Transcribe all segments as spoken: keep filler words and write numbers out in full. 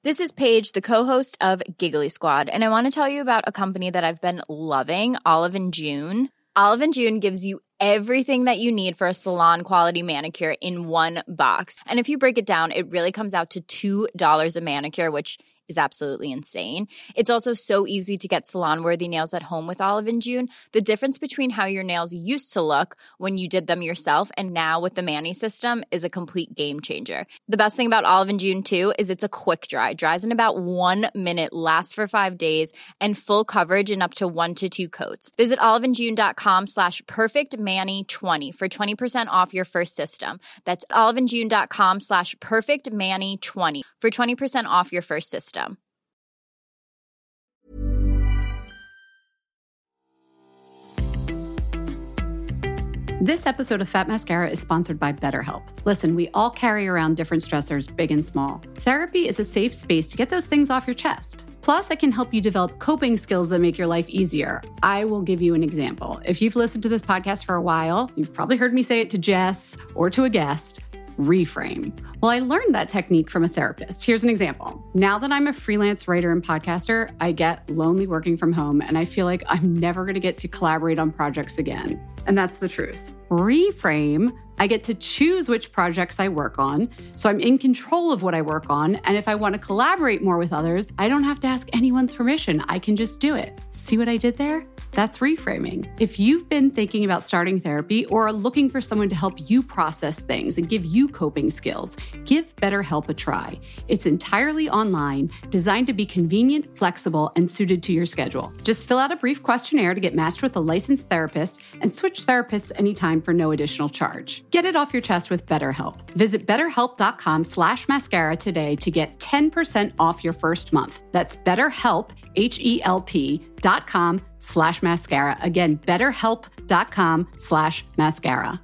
This is Paige, the co-host of Giggly Squad, and I want to tell you about a company that I've been loving, Olive and June. Olive and June gives you everything that you need for a salon-quality manicure in one box. And if you break it down, it really comes out to two dollars a manicure, which is absolutely insane. It's also so easy to get salon-worthy nails at home with Olive and June. The difference between how your nails used to look when you did them yourself and now with the Mani system is a complete game changer. The best thing about Olive and June, too, is it's a quick dry. Dries in about one minute, lasts for five days, and full coverage in up to one to two coats. Visit oliveandjune.com slash perfectmani20 for twenty percent off your first system. That's oliveandjune.com slash perfectmani20 for twenty percent off your first system. This episode of Fat Mascara is sponsored by BetterHelp. Listen, we all carry around different stressors, big and small. Therapy is a safe space to get those things off your chest. Plus, I can help you develop coping skills that make your life easier. I will give you an example. If you've listened to this podcast for a while, you've probably heard me say it to Jess or to a guest. Reframe. Well, I learned that technique from a therapist. Here's an example. Now that I'm a freelance writer and podcaster, I get lonely working from home, and I feel like I'm never going to get to collaborate on projects again. And that's the truth. Reframe, I get to choose which projects I work on, so I'm in control of what I work on, and if I want to collaborate more with others, I don't have to ask anyone's permission. I can just do it. See what I did there? That's reframing. If you've been thinking about starting therapy or are looking for someone to help you process things and give you coping skills, give BetterHelp a try. It's entirely online, designed to be convenient, flexible, and suited to your schedule. Just fill out a brief questionnaire to get matched with a licensed therapist and switch therapists anytime for no additional charge. Get it off your chest with BetterHelp. Visit betterhelp.com slash mascara today to get ten percent off your first month. That's BetterHelp, H-E-L-P dot com slash mascara. Again, betterhelp.com slash mascara.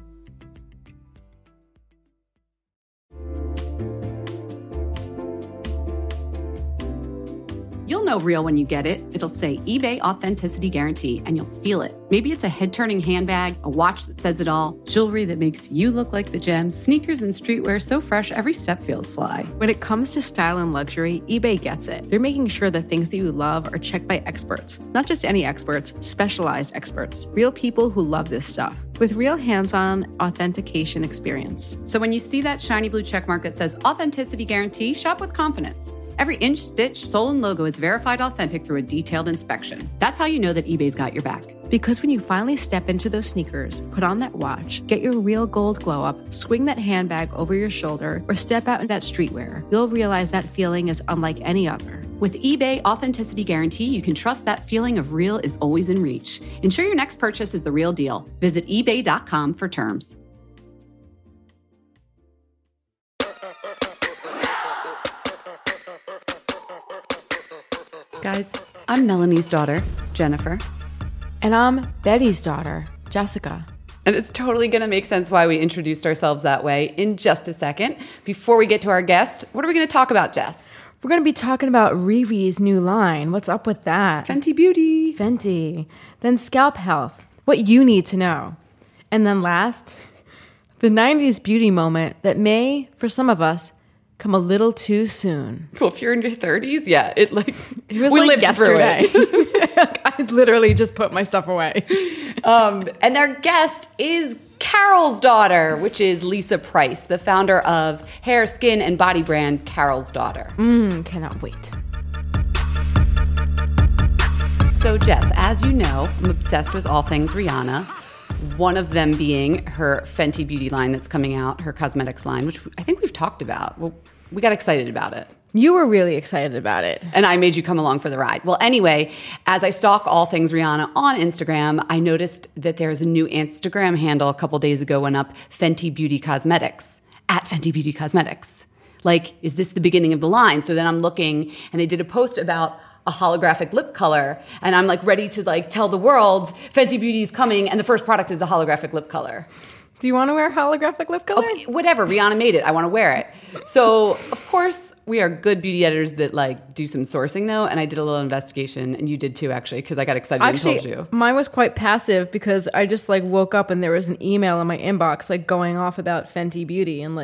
You'll know real when you get it. It'll say eBay Authenticity Guarantee, and you'll feel it. Maybe it's a head-turning handbag, a watch that says it all, jewelry that makes you look like the gems, sneakers and streetwear so fresh every step feels fly. When it comes to style and luxury, eBay gets it. They're making sure the things that you love are checked by experts. Not just any experts, specialized experts. Real people who love this stuff. With real hands-on authentication experience. So when you see that shiny blue checkmark that says Authenticity Guarantee, shop with confidence. Every inch, stitch, sole, and logo is verified authentic through a detailed inspection. That's how you know that eBay's got your back. Because when you finally step into those sneakers, put on that watch, get your real gold glow up, swing that handbag over your shoulder, or step out in that streetwear, you'll realize that feeling is unlike any other. With eBay Authenticity Guarantee, you can trust that feeling of real is always in reach. Ensure your next purchase is the real deal. Visit ebay dot com for terms. Guys, I'm Melanie's daughter, Jennifer. And I'm Betty's daughter, Jessica. And it's totally going to make sense why we introduced ourselves that way in just a second. Before we get to our guest, what are we going to talk about, Jess? We're going to be talking about Riri's new line. What's up with that? Fenty Beauty. Fenty. Then scalp health. What you need to know. And then last, the nineties beauty moment that may, for some of us, come a little too soon. Well, if you're in your thirties, yeah, it like it was we like lived yesterday. through it. I literally just put my stuff away. Um, and our guest is Carol's Daughter, which is Lisa Price, the founder of hair, skin, and body brand Carol's Daughter. Mm, cannot wait. So, Jess, as you know, I'm obsessed with all things Rihanna. One of them being her Fenty Beauty line that's coming out, her cosmetics line, which I think we've talked about. Well, we got excited about it. You were really excited about it. And I made you come along for the ride. Well, anyway, as I stalk all things Rihanna on Instagram, I noticed that there's a new Instagram handle a couple days ago went up, Fenty Beauty Cosmetics, at Fenty Beauty Cosmetics. Like, is this the beginning of the line? So then I'm looking, and they did a post about a holographic lip color, and I'm like ready to like tell the world Fenty Beauty is coming, and the first product is a holographic lip color. Do you want to wear holographic lip color? Okay, whatever, Rihanna made it. I want to wear it. So of course we are good beauty editors that like do some sourcing though, and I did a little investigation, and you did too actually, because I got excited actually, and told you. Mine was quite passive because I just like woke up and there was an email in my inbox like going off about Fenty Beauty and like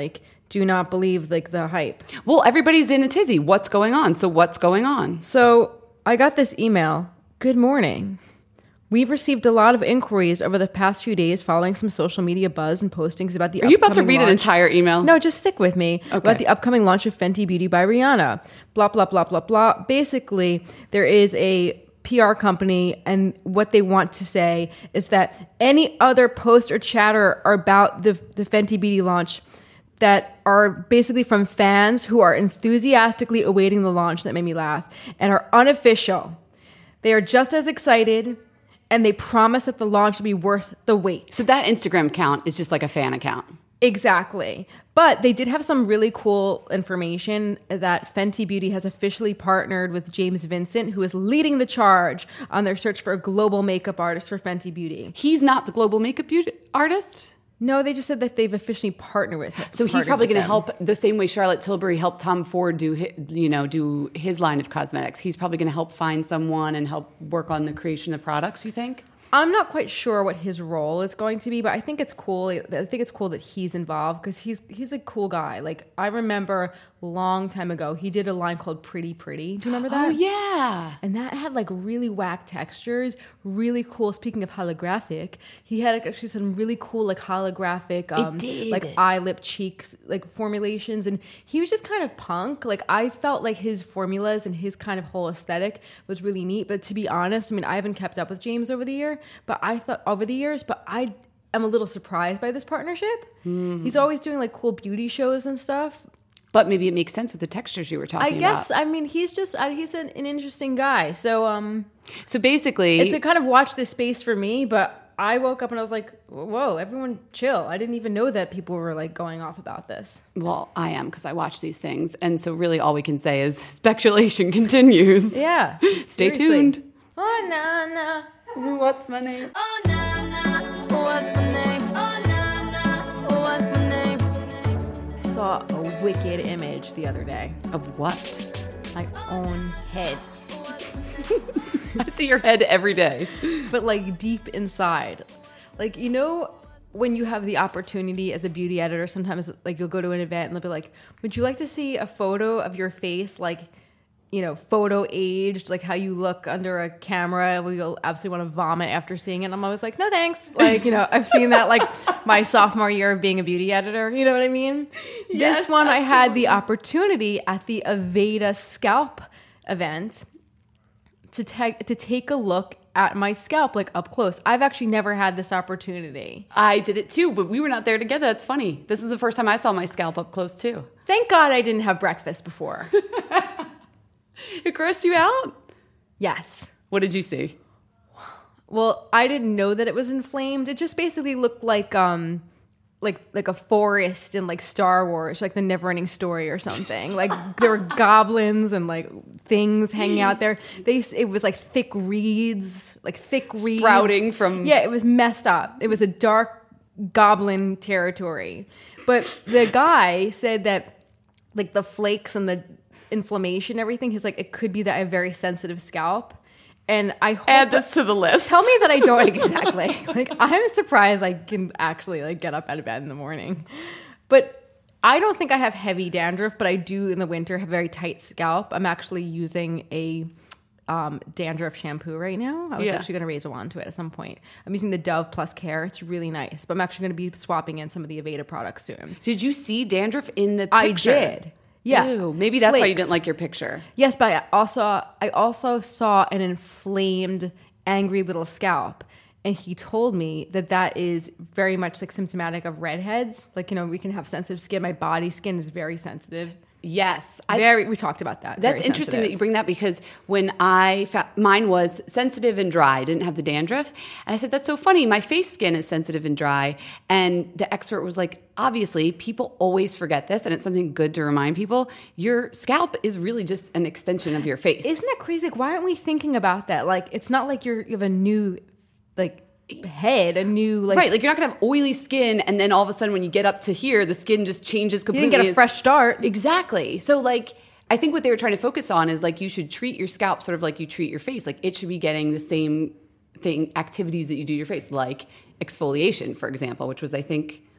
do not believe like the hype. Well, everybody's in a tizzy. What's going on? So what's going on? So I got this email. Good morning. We've received a lot of inquiries over the past few days following some social media buzz and postings about the Are you about to upcoming read an launch- entire email? No, just stick with me. Okay. About the upcoming launch of Fenty Beauty by Rihanna. Blah, blah, blah, blah, blah. Basically, there is a P R company, and what they want to say is that any other post or chatter about the, the Fenty Beauty launch that are basically from fans who are enthusiastically awaiting the launch, that made me laugh, and are unofficial. They are just as excited, and they promise that the launch will be worth the wait. So that Instagram account is just like a fan account. Exactly. But they did have some really cool information that Fenty Beauty has officially partnered with James Vincent, who is leading the charge on their search for a global makeup artist for Fenty Beauty. He's not the global makeup beauty artist? No, they just said that they've officially partnered with him. So he's probably going to help the same way Charlotte Tilbury helped Tom Ford do his, you know, do his line of cosmetics. He's probably going to help find someone and help work on the creation of products, you think? I'm not quite sure what his role is going to be, but I think it's cool. I think it's cool that he's involved because he's he's a cool guy. Like, I remember a long time ago, he did a line called Pretty Pretty. Do you remember that? Oh, yeah. And that had like really whack textures, really cool. Speaking of holographic, he had like, actually some really cool like holographic, um, did. like eye, lip, cheeks, like formulations. And he was just kind of punk. Like, I felt like his formulas and his kind of whole aesthetic was really neat. But to be honest, I mean, I haven't kept up with James over the year, but I thought over the years, but I am a little surprised by this partnership. Mm. He's always doing like cool beauty shows and stuff. But maybe it makes sense with the textures you were talking I guess. about. I mean, he's just uh, he's an, an interesting guy. So, um, so basically, it's a kind of watch this space for me. But I woke up and I was like, "Whoa, everyone, chill!" I didn't even know that people were like going off about this. Well, I am because I watch these things, and so really, all we can say is speculation continues. Yeah, Stay seriously. tuned. Oh na na, what's my name? Oh na na, what's my name? Oh na na, what's my name? I saw a wicked image the other day. Of what? My own head, I see your head every day. but like deep inside, like, you know, when you have the opportunity as a beauty editor, sometimes like you'll go to an event and they'll be like, "Would you like to see a photo of your face, like, you know, photo aged, like how you look under a camera? Well, you'll absolutely want to vomit after seeing it." And I'm always like, "No, thanks." Like, you know, I've seen that like my sophomore year of being a beauty editor. You know what I mean? Yes, this one, absolutely. I had the opportunity at the Aveda scalp event to take to take a look at my scalp, like up close. I've actually never had this opportunity. I did it too, but we were not there together. That's funny. This is the first time I saw my scalp up close too. Thank God I didn't have breakfast before. It grossed you out? Yes. What did you see? Well, I didn't know that it was inflamed. It just basically looked like um like like a forest in like Star Wars, like the Neverending Story or something. Like there were goblins and like things hanging out there. They it was like thick reeds, like thick reeds Sprouting from- Yeah, it was messed up. It was a dark goblin territory. But the guy said that like the flakes and the inflammation and everything, he's like, it could be that I have very sensitive scalp. And I hope Add this to the list. Tell me that I don't exactly. Like, I'm surprised I can actually like get up out of bed in the morning. But I don't think I have heavy dandruff, but I do in the winter have very tight scalp. I'm actually using a um, dandruff shampoo right now. I was Yeah. actually going to raise a wand to it at some point. I'm using the Dove Plus Care. It's really nice. But I'm actually going to be swapping in some of the Aveda products soon. Did you see dandruff in the I picture? did. Yeah. Ew, maybe that's why you Flakes. didn't like your picture. Yes, but I also I also saw an inflamed, angry little scalp, and he told me that that is very much like symptomatic of redheads. Like, you know, we can have sensitive skin. My body skin is very sensitive. Yes. I- Very. We talked about that. That's Very interesting that sensitive. you bring that because when I found, mine was sensitive and dry, I didn't have the dandruff. And I said, that's so funny. My face skin is sensitive and dry. And the expert was like, obviously, people always forget this. And it's something good to remind people. Your scalp is really just an extension of your face. Isn't that crazy? Like, why aren't we thinking about that? Like, it's not like you're you have a new like head, a new like right. Like you're not going to have oily skin. And then all of a sudden when you get up to here, the skin just changes you completely. didn't get a It's- fresh start. Exactly. So like, I think what they were trying to focus on is like you should treat your scalp sort of like you treat your face. Like it should be getting the same thing, activities that you do your face, like exfoliation, for example, which was I think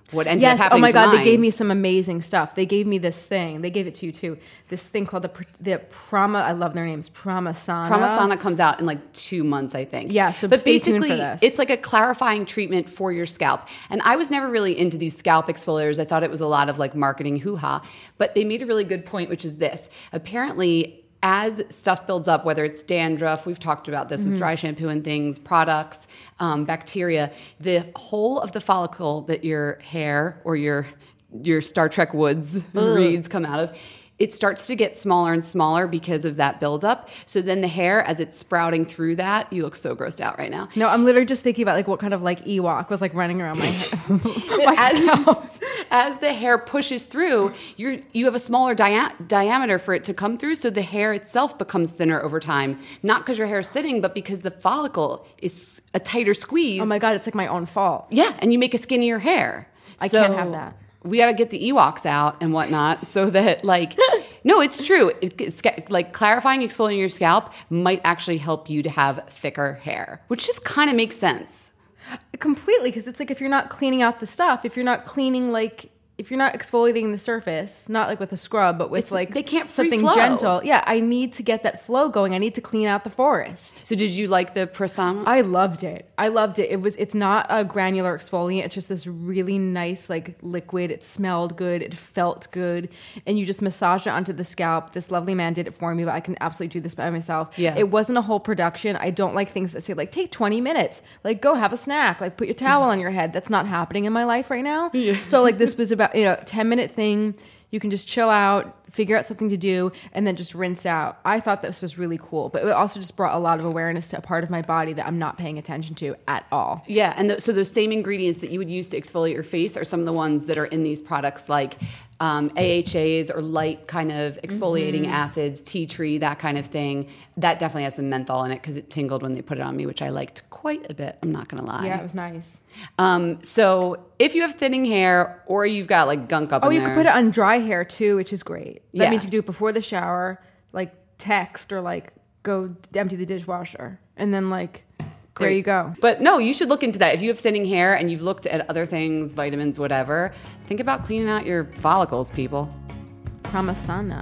what ended yes. up happening Oh my to God, mine. they gave me some amazing stuff. They gave me this thing. They gave it to you too. This thing called the pr- the Prama. I love their names. Pramasana. Pramasana comes out in like two months, I think. Yeah, so but stay tuned basically, for this. it's like a clarifying treatment for your scalp. And I was never really into these scalp exfoliators. I thought it was a lot of like marketing hoo-ha. But they made a really good point, which is this. Apparently, as stuff builds up, whether it's dandruff, we've talked about this Mm-hmm. with dry shampoo and things, products, um, bacteria, the whole of the follicle that your hair or your your Star Trek Woods reeds come out of, it starts to get smaller and smaller because of that buildup. So then the hair, as it's sprouting through that, you look so grossed out right now. No, I'm literally just thinking about like what kind of like Ewok was like running around my my As, scalp. as the hair pushes through, you're you have a smaller dia- diameter for it to come through, so the hair itself becomes thinner over time. Not because your hair is thinning, but because the follicle is a tighter squeeze. Oh my God, it's like my own fault. Yeah, and you make a skinnier hair. I So can't have that. We got to get the Ewoks out and whatnot so that, like, no, it's true. It, it's, like, clarifying, exfoliating your scalp might actually help you to have thicker hair, which just kind of makes sense. Completely, because it's like if you're not cleaning out the stuff, if you're not cleaning like if you're not exfoliating the surface, not like with a scrub, but with It's- like they can't free something flow. gentle. Yeah, I need to get that flow going. I need to clean out the forest. So did you like the Prasama? I loved it. I loved it. It was. It's not a granular exfoliant. It's just this really nice, like liquid. It smelled good. It felt good, and you just massage it onto the scalp. This lovely man did it for me, but I can absolutely do this by myself. Yeah. It wasn't a whole production. I don't like things that say like take twenty minutes. Like go have a snack. Like put your towel on your head. That's not happening in my life right now. Yeah. So like this was about you know ten minute thing. You can just chill out, figure out something to do, and then just rinse out. I thought this was really cool, but it also just brought a lot of awareness to a part of my body that I'm not paying attention to at all. Yeah, and th- so those same ingredients that you would use to exfoliate your face are some of the ones that are in these products, like um, A H As or light kind of exfoliating Mm-hmm. acids, tea tree, that kind of thing. That definitely has some menthol in it because it tingled when they put it on me, which I liked quite a bit. I'm not going to lie. Yeah, it was nice. Um, so if you have thinning hair or you've got like gunk up Oh, in you there, could put it on dry hair too, which is great. That Yeah. means you can do it before the shower, like text or like go empty the dishwasher, and then like there you go. But no, you should look into that. If you have thinning hair and you've looked at other things, vitamins, whatever, think about cleaning out your follicles, people. Pramasana.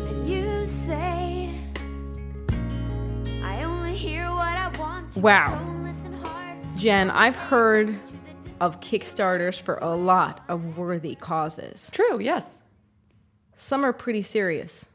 You say I only hear what I want. You Wow. don't listen hard. Jen, I've heard of Kickstarters for a lot of worthy causes. True, yes. Some are pretty serious.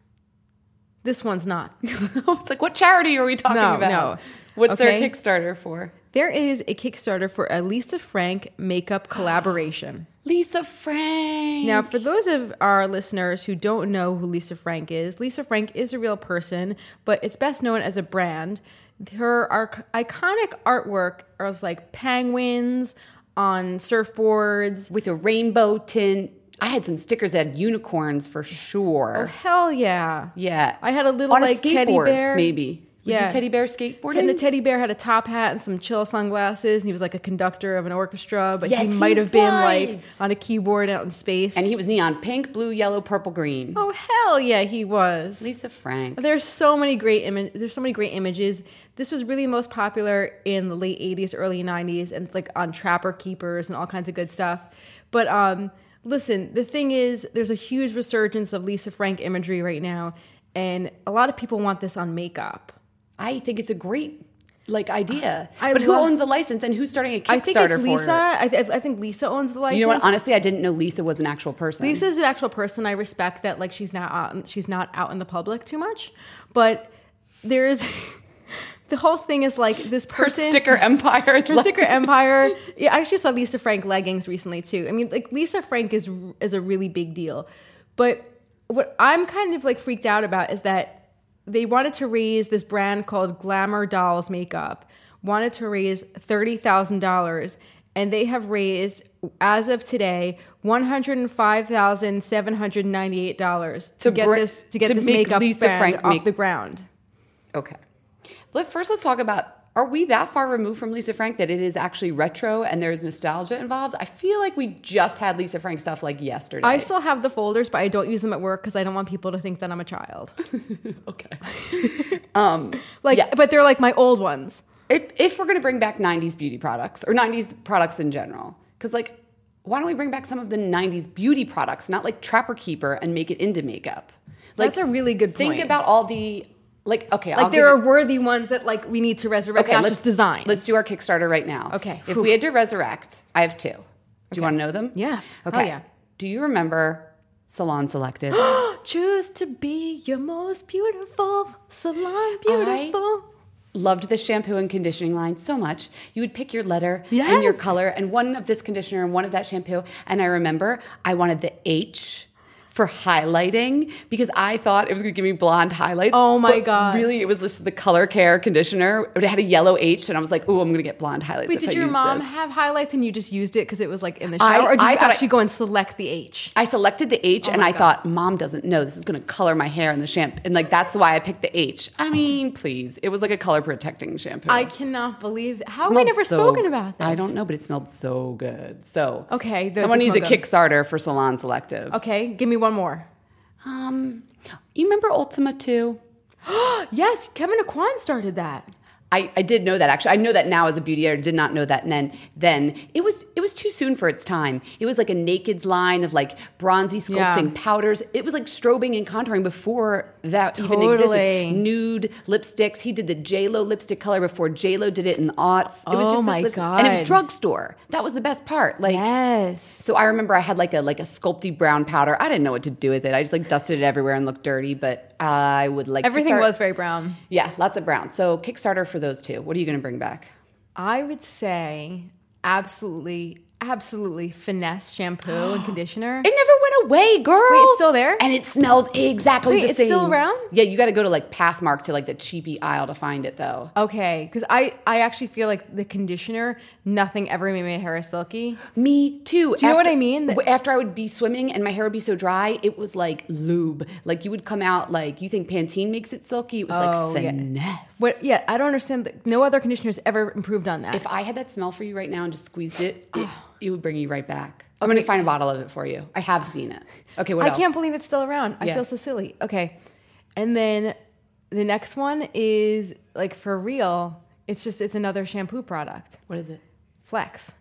This one's not. It's like, what charity are we talking No, about? no. What's Okay. their Kickstarter for? There is a Kickstarter for a Lisa Frank makeup collaboration. Lisa Frank. Now, for those of our listeners who don't know who Lisa Frank is, Lisa Frank is a real person, but it's best known as a brand. Her arc- iconic artwork is like penguins on surfboards. With a rainbow tint. I had some stickers that had unicorns for Oh, sure. hell yeah. Yeah. I had a little, On like, a skateboard, teddy bear. maybe. Was Yeah. the teddy bear skateboarding? And the teddy bear had a top hat and some chill sunglasses, and he was like a conductor of an orchestra, but Yes, he he might have been like was. on a keyboard out in space. And he was neon pink, blue, yellow, purple, green. oh hell yeah, he was. Lisa Frank. There's so many great Im- there's so many great images. This was really most popular in the late eighties, early nineties, and it's like on Trapper Keepers and all kinds of good stuff. But um, listen, the thing is, there's a huge resurgence of Lisa Frank imagery right now, and a lot of people want this on makeup. I think it's a great like idea. I but who love- owns the license and who's starting a Kickstarter I think it's for Lisa. it? I, th- I think Lisa owns the license. You know what? Honestly, I didn't know Lisa was an actual person. Lisa's an actual person. I respect that. Like she's not out, she's not out in the public too much, but there's the whole thing is like this her person. sticker empire. Is Her sticker empire. Yeah, I actually saw Lisa Frank leggings recently too. I mean, like Lisa Frank is is a really big deal, but what I'm kind of like freaked out about is that they wanted to raise this brand called Glamour Dolls Makeup wanted to raise thirty thousand dollars, and they have raised, as of today, one hundred five thousand seven hundred ninety-eight dollars to, To get br- this to get to this make makeup Lisa brand Frank off make- the ground. Okay. Let, first, let's talk about, are we that far removed from Lisa Frank that it is actually retro and there's nostalgia involved? I feel like we just had Lisa Frank stuff like yesterday. I still have the folders, but I don't use them at work because I don't want people to think that I'm a child. Okay. um, Like, Yeah. but they're like my old ones. if, if we're going to bring back nineties beauty products or nineties products in general, because like why don't we bring back some of the nineties beauty products, not like Trapper Keeper, and make it into makeup? Like, That's a really good think point. about all the, like, okay. Like I'll there give are you- worthy ones that like we need to resurrect, okay, not let's, just designs. Let's do our Kickstarter right now. Okay. If Whew. we had to resurrect, I have two. Do you want to know them? Yeah. Okay. Oh, yeah. Do you remember Salon Selectives? Choose to be your most beautiful, salon beautiful. Loved the shampoo and conditioning line so much. You would pick your letter Yes. and your color and one of this conditioner and one of that shampoo. And I remember I wanted the H for highlighting because I thought it was going to give me blonde highlights. Oh my but God. Really, it was just the color care conditioner. It had a yellow H and I was like, ooh, I'm going to get blonde highlights. Wait, if did I your use mom this. have highlights and you just used it because it was like in the I- shower? or did I you thought actually I- go and select the H? I selected the H and my I God. thought, Mom doesn't know this is going to color my hair in the shampoo. And like, that's why I picked the H. I mean, please. It was like a color protecting shampoo. I cannot believe that. How have we Smelled never so- spoken about this? I don't know, but it smelled so good. So Okay, that someone does needs a smell good. Kickstarter for Salon Selectives. Okay, give me one more. Um, you remember Ultima two? Yes, Kevin Aquan started that. I, I did know that actually. I know that now as a beauty editor. Did not know that then. Then it was it was too soon for its time. It was like a Nakeds line of like bronzy sculpting Yeah. powders. It was like strobing and contouring before that even Totally. existed. Nude lipsticks. He did the J Lo lipstick color before J Lo did it in the aughts. It was Oh just my this, and it was God. drugstore. That was the best part. Like. Yes. So I remember I had like a like a sculpty brown powder. I didn't know what to do with it. I just like dusted it everywhere and looked dirty. But I would like Everything to start, was very brown. yeah, lots of brown. So Kickstarter for those two. What are you going to bring back? I would say absolutely, absolutely finesse shampoo and conditioner. It never went away, girl. Wait, it's still there? and it smells exactly Wait, the it's same. still around? Yeah, you got to go to like Pathmark to like the cheapy aisle to find it though. Okay, because I, I actually feel like the conditioner, nothing ever made my hair as silky. Me too. Do you know what I mean? w- After I would be swimming and my hair would be so dry, it was like lube. Like you would come out like, you think Pantene makes it silky? It was Oh, like yeah. finesse. What? Yeah, I don't understand. That no other conditioner's ever improved on that. If I had that smell for you right now and just squeezed it, it, it would bring you right back. I'm Okay. going to find a bottle of it for you. I have seen it. Okay, what I else? can't believe it's still around. I Yeah. feel so silly. Okay, and then the next one is like for real. It's just it's another shampoo product. What is it? Flex.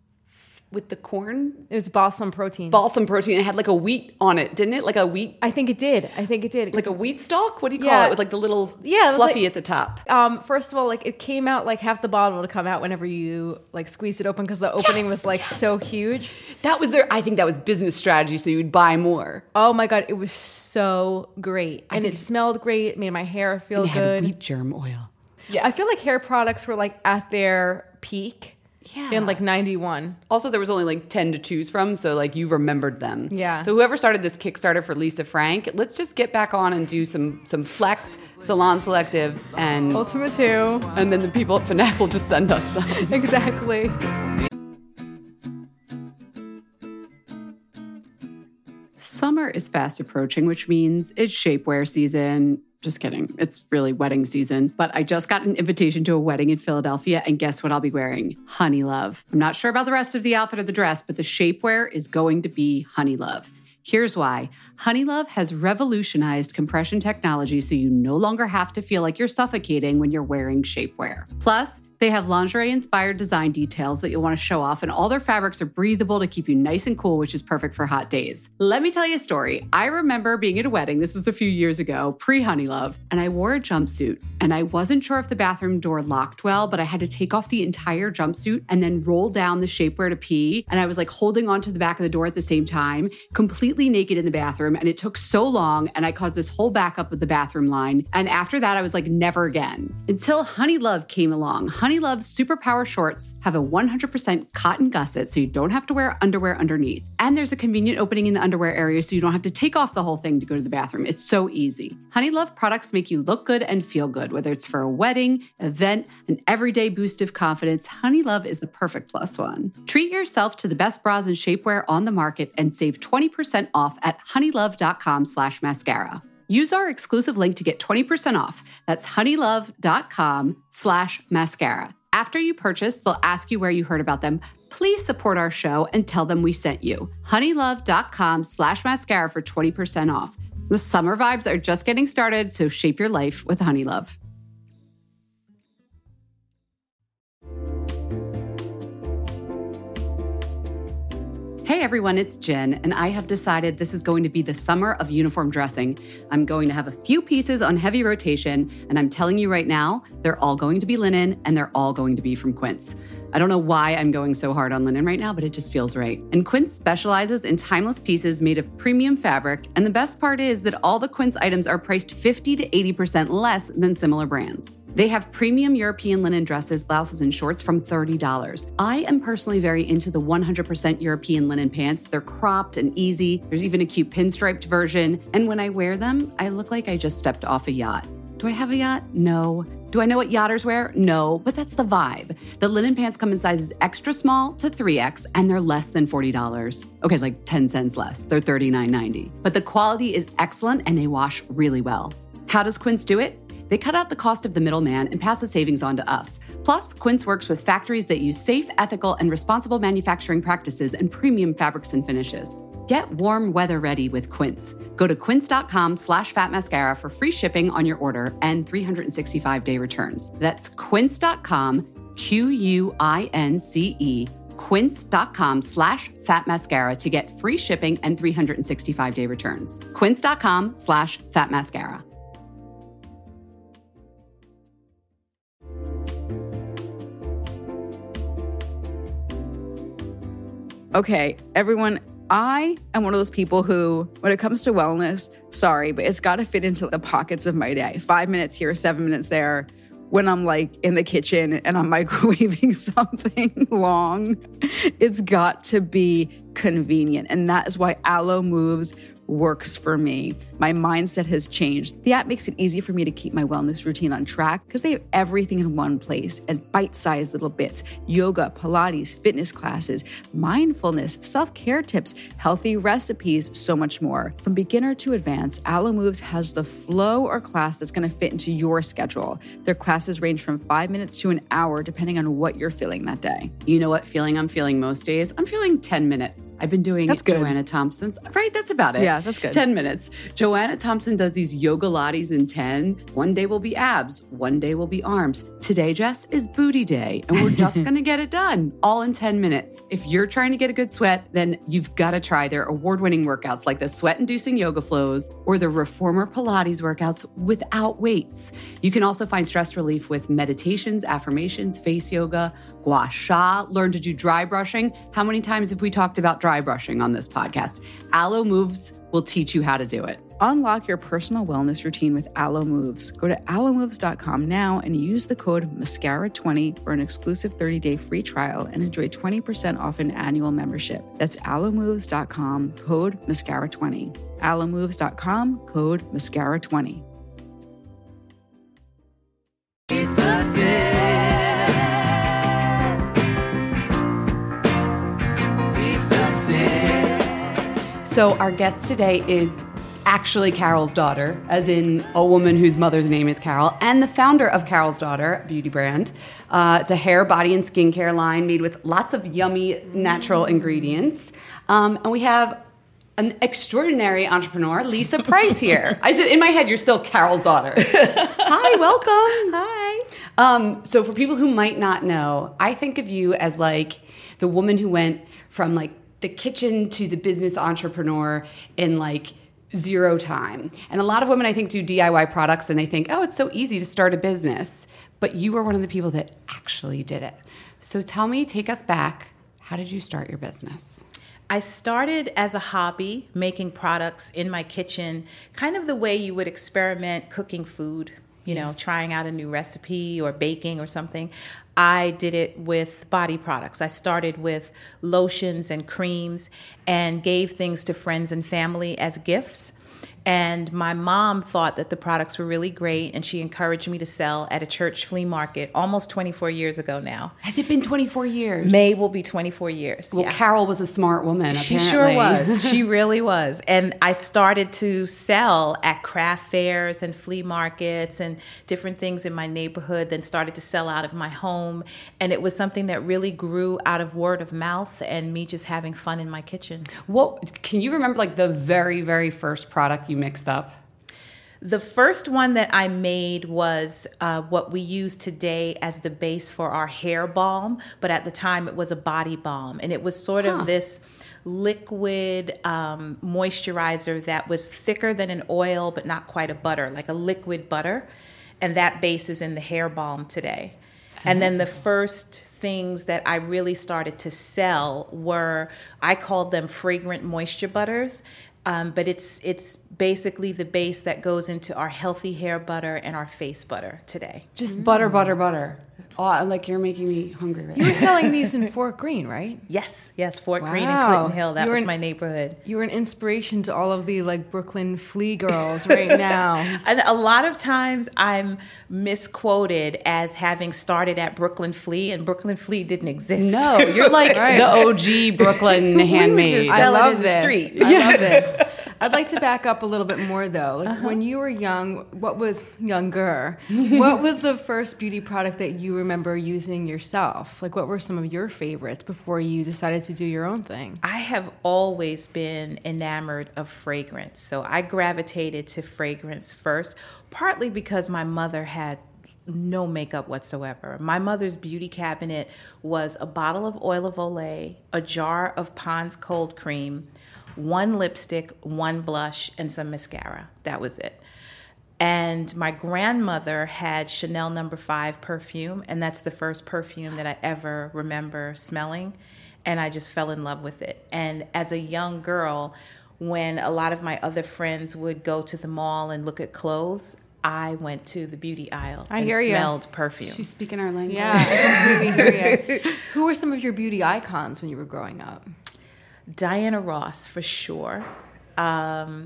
With the corn? It was balsam protein. Balsam protein. It had like a wheat on it, didn't it? Like a wheat, I think it did. I think it did. like a wheat stalk? What do you call Yeah. it? With like the little Yeah, it was fluffy like- at the top. Um, first of all, like it came out like half the bottle to come out whenever you like squeezed it open because the opening was like so huge. That was their, I think that was business strategy so you'd buy more. Oh my god, it was so great, and it smelled great. It made my hair feel And it had good. wheat germ oil. Yeah, I feel like hair products were like at their peak Yeah. in like ninety-one. Also, there was only like ten to choose from, so like you remembered them. Yeah. So whoever started this Kickstarter for Lisa Frank, let's just get back on and do some some Flex, Salon Selectives, and Ultima two. and then the people at Finesse will just send us some. Exactly. Summer is fast approaching, which means it's shapewear season. Just kidding. It's really wedding season. But I just got an invitation to a wedding in Philadelphia, and guess what I'll be wearing? Honey Love. I'm not sure about the rest of the outfit or the dress, but the shapewear is going to be Honey Love. Here's why. Honey Love has revolutionized compression technology so you no longer have to feel like you're suffocating when you're wearing shapewear. Plus, they have lingerie-inspired design details that you'll want to show off, and all their fabrics are breathable to keep you nice and cool, which is perfect for hot days. Let me tell you a story. I remember being at a wedding, this was a few years ago, pre-Honey Love, and I wore a jumpsuit, and I wasn't sure if the bathroom door locked well, but I had to take off the entire jumpsuit and then roll down the shapewear to pee, and I was like holding onto the back of the door at the same time, completely naked in the bathroom, and it took so long, and I caused this whole backup of the bathroom line, and after that, I was like, never again. Until Honey Love came along. Honey Love's Superpower shorts have a one hundred percent cotton gusset, so you don't have to wear underwear underneath. And there's a convenient opening in the underwear area, so you don't have to take off the whole thing to go to the bathroom. It's so easy. Honey Love products make you look good and feel good, whether it's for a wedding, event, an everyday boost of confidence. Honey Love is the perfect plus one. Treat yourself to the best bras and shapewear on the market and save twenty percent off at honeylove.com slash mascara. Use our exclusive link to get twenty percent off. That's honeylove.com slash mascara. After you purchase, they'll ask you where you heard about them. Please support our show and tell them we sent you. honeylove.com slash mascara for twenty percent off. The summer vibes are just getting started, so shape your life with Honey Love. Hey everyone, it's Jen, and I have decided this is going to be the summer of uniform dressing. I'm going to have a few pieces on heavy rotation, and I'm telling you right now, they're all going to be linen, and they're all going to be from Quince. I don't know why I'm going so hard on linen right now, but it just feels right. And Quince specializes in timeless pieces made of premium fabric, and the best part is that all the Quince items are priced fifty to eighty percent less than similar brands. They have premium European linen dresses, blouses, and shorts from thirty dollars. I am personally very into the one hundred percent European linen pants. They're cropped and easy. There's even a cute pinstriped version. And when I wear them, I look like I just stepped off a yacht. Do I have a yacht? No. Do I know what yachters wear? No, but that's the vibe. The linen pants come in sizes extra small to three X, and they're less than forty dollars. Okay, like ten cents less. They're thirty-nine ninety. But the quality is excellent, and they wash really well. How does Quince do it? They cut out the cost of the middleman and pass the savings on to us. Plus, Quince works with factories that use safe, ethical, and responsible manufacturing practices and premium fabrics and finishes. Get warm weather ready with Quince. Go to quince.com slash fat mascara for free shipping on your order and three hundred sixty-five day returns. That's quince.com, Q U I N C E, quince.com slash fat mascara to get free shipping and three hundred sixty-five day returns. Quince.com slash fat mascara. Okay, everyone, I am one of those people who, when it comes to wellness, sorry, but it's got to fit into the pockets of my day. Five minutes here, seven minutes there. When I'm like in the kitchen and I'm microwaving something long, it's got to be convenient. And that is why Alo Moves works for me. My mindset has changed. The app makes it easy for me to keep my wellness routine on track because they have everything in one place and bite-sized little bits: yoga, Pilates, fitness classes, mindfulness, self-care tips, healthy recipes, so much more. From beginner to advanced, Alo Moves has the flow or class that's going to fit into your schedule. Their classes range from five minutes to an hour, depending on what you're feeling that day. You know what feeling I'm feeling most days? I'm feeling ten minutes. I've been doing That's good. Joanna Thompson's. Right, that's about it. Yeah, that's good. ten minutes. Joanna Thompson does these yoga lattes in ten. One day will be abs. One day will be arms. Today, Jess, is booty day. And we're just going to get it done all in ten minutes. If you're trying to get a good sweat, then you've got to try their award-winning workouts like the sweat-inducing yoga flows or the reformer Pilates workouts without weights. You can also find stress relief with meditations, affirmations, face yoga, gua sha, learn to do dry brushing. How many times have we talked about dry brushing on this podcast? Alo Moves will teach you how to do it. Unlock your personal wellness routine with Alo Moves. Go to alo moves dot com now and use the code mascara twenty for an exclusive thirty day free trial and enjoy twenty percent off an annual membership. That's alo moves dot com, code mascara twenty. alo moves dot com, code mascara twenty. So our guest today is actually Carol's daughter, as in a woman whose mother's name is Carol, and the founder of Carol's Daughter beauty brand. Uh, it's a hair, body, and skincare line made with lots of yummy natural ingredients. Um, and we have an extraordinary entrepreneur, Lisa Price, here. I said in my head, you're still Carol's daughter. Hi, welcome. Hi. Um, so for people who might not know, I think of you as like the woman who went from like the kitchen to the business entrepreneur in like zero time. And a lot of women, I think, do D I Y products and they think, oh, it's so easy to start a business. But you were one of the people that actually did it. So tell me, take us back. How did you start your business? I started as a hobby, making products in my kitchen, kind of the way you would experiment cooking food, you know, trying out a new recipe or baking or something. I did it with body products. I started with lotions and creams and gave things to friends and family as gifts. And my mom thought that the products were really great, and she encouraged me to sell at a church flea market almost twenty-four years ago now. Has it been twenty-four years? May will be twenty-four years. Well, yeah. Carol was a smart woman, She apparently. sure was. She really was. And I started to sell at craft fairs and flea markets and different things in my neighborhood, then started to sell out of my home. And it was something that really grew out of word of mouth and me just having fun in my kitchen. What, can you remember like the very, very first product you mixed up? The first one that I made was uh, what we use today as the base for our hair balm, but at the time it was a body balm. And it was sort of Huh. this liquid um, moisturizer that was thicker than an oil, but not quite a butter, like a liquid butter. And that base is in the hair balm today. And then the first things that I really started to sell were, I called them fragrant moisture butters. Um, but it's it's basically the base that goes into our healthy hair butter and our face butter today. Just mm. butter, butter, butter. Oh, like you're making me hungry right You now. were selling these in Fort Greene, right? Yes, yes, Fort Greene and Wow. Clinton Hill. That You were was an- my neighborhood. You were an inspiration to all of the like Brooklyn flea girls right now. And a lot of times I'm misquoted as having started at Brooklyn Flea, and Brooklyn Flea didn't exist. No, you're like Right. the O G Brooklyn handmaid. just I sell it love in the this. street. I love this. I'd like to back up a little bit more though. Like uh-huh. when you were young, what was younger? What was the first beauty product that you remember using yourself? Like what were some of your favorites before you decided to do your own thing? I have always been enamored of fragrance. So I gravitated to fragrance first, partly because my mother had no makeup whatsoever. My mother's beauty cabinet was a bottle of Oil of Olay, a jar of Pond's cold cream, one lipstick, one blush, and some mascara. That was it. And my grandmother had Chanel number five perfume, and that's the first perfume that I ever remember smelling, and I just fell in love with it. And as a young girl, when a lot of my other friends would go to the mall and look at clothes, I went to the beauty aisle I and hear ya. smelled perfume. She's speaking our language. Yeah, I completely hear you. Who were some of your beauty icons when you were growing up? Diana Ross, for sure. Um,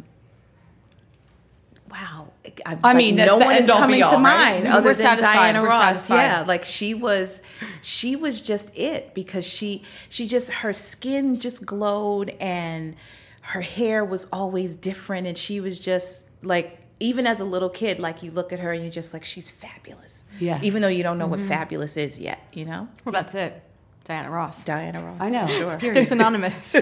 wow. I, I mean, that's no the one is end all coming be all, to right? mind other We're than satisfied. Diana We're Ross. satisfied. Yeah, like she was, she was just it because she, she just, her skin just glowed and her hair was always different. And she was just like, even as a little kid, like you look at her and you're just like, she's fabulous. Yeah. Even though you don't know Mm-hmm. what fabulous is yet, you know? Well, that's it. Diana Ross. Diana Ross. I know. Sure. They're synonymous.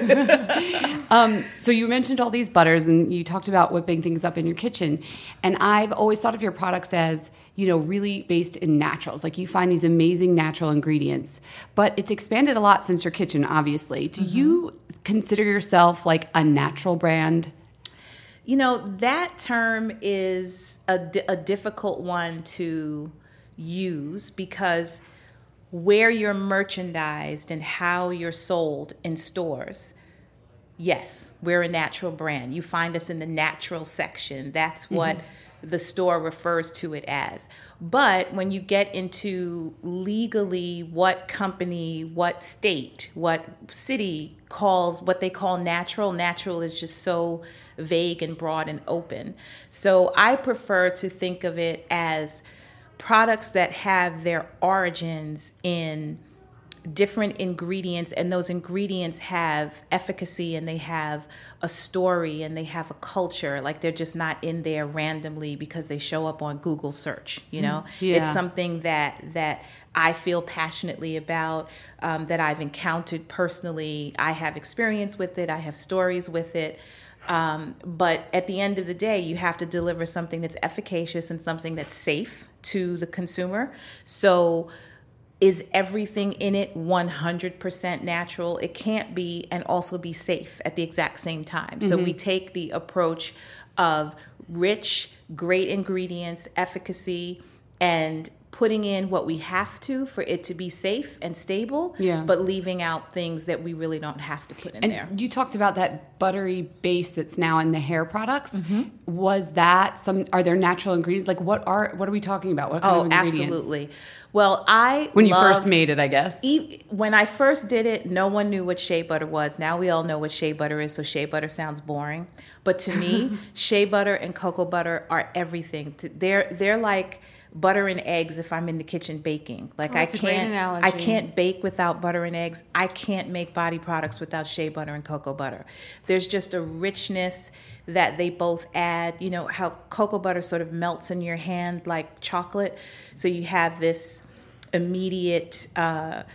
Um, so you mentioned all these butters and you talked about whipping things up in your kitchen. And I've always thought of your products as, you know, really based in naturals. Like you find these amazing natural ingredients. But it's expanded a lot since your kitchen, obviously. Do mm-hmm. you consider yourself like a natural brand? You know, that term is a, a difficult one to use because where you're merchandised and how you're sold in stores, yes, we're a natural brand. You find us in the natural section. That's what mm-hmm. the store refers to it as. But when you get into legally what company, what state, what city calls what they call natural, natural is just so vague and broad and open. So I prefer to think of it as products that have their origins in different ingredients, and those ingredients have efficacy and they have a story and they have a culture. Like they're just not in there randomly because they show up on Google search, you know? Yeah. It's something that that I feel passionately about, um, that I've encountered personally. I have experience with it. I have stories with it. Um, but at the end of the day, you have to deliver something that's efficacious and something that's safe to the consumer. So is everything in it one hundred percent natural? It can't be, and also be safe at the exact same time. Mm-hmm. So we take the approach of rich, great ingredients, efficacy, and putting in what we have to for it to be safe and stable, yeah. but leaving out things that we really don't have to put in and there. You talked about that buttery base that's now in the hair products. Mm-hmm. Was that some, are there natural ingredients? Like what are, what are we talking about? What kind Oh, of ingredients? absolutely. Well, I When you love, first made it, I guess. E- when I first did it, no one knew what shea butter was. Now we all know what shea butter is, so shea butter sounds boring. But to me, shea butter and cocoa butter are everything. They're they're like butter and eggs if I'm in the kitchen baking. Like Oh, I that's a great can't analogy. I can't bake without butter and eggs. I can't make body products without shea butter and cocoa butter. There's just a richness that they both add. You know how cocoa butter sort of melts in your hand like chocolate. So you have this immediate uh,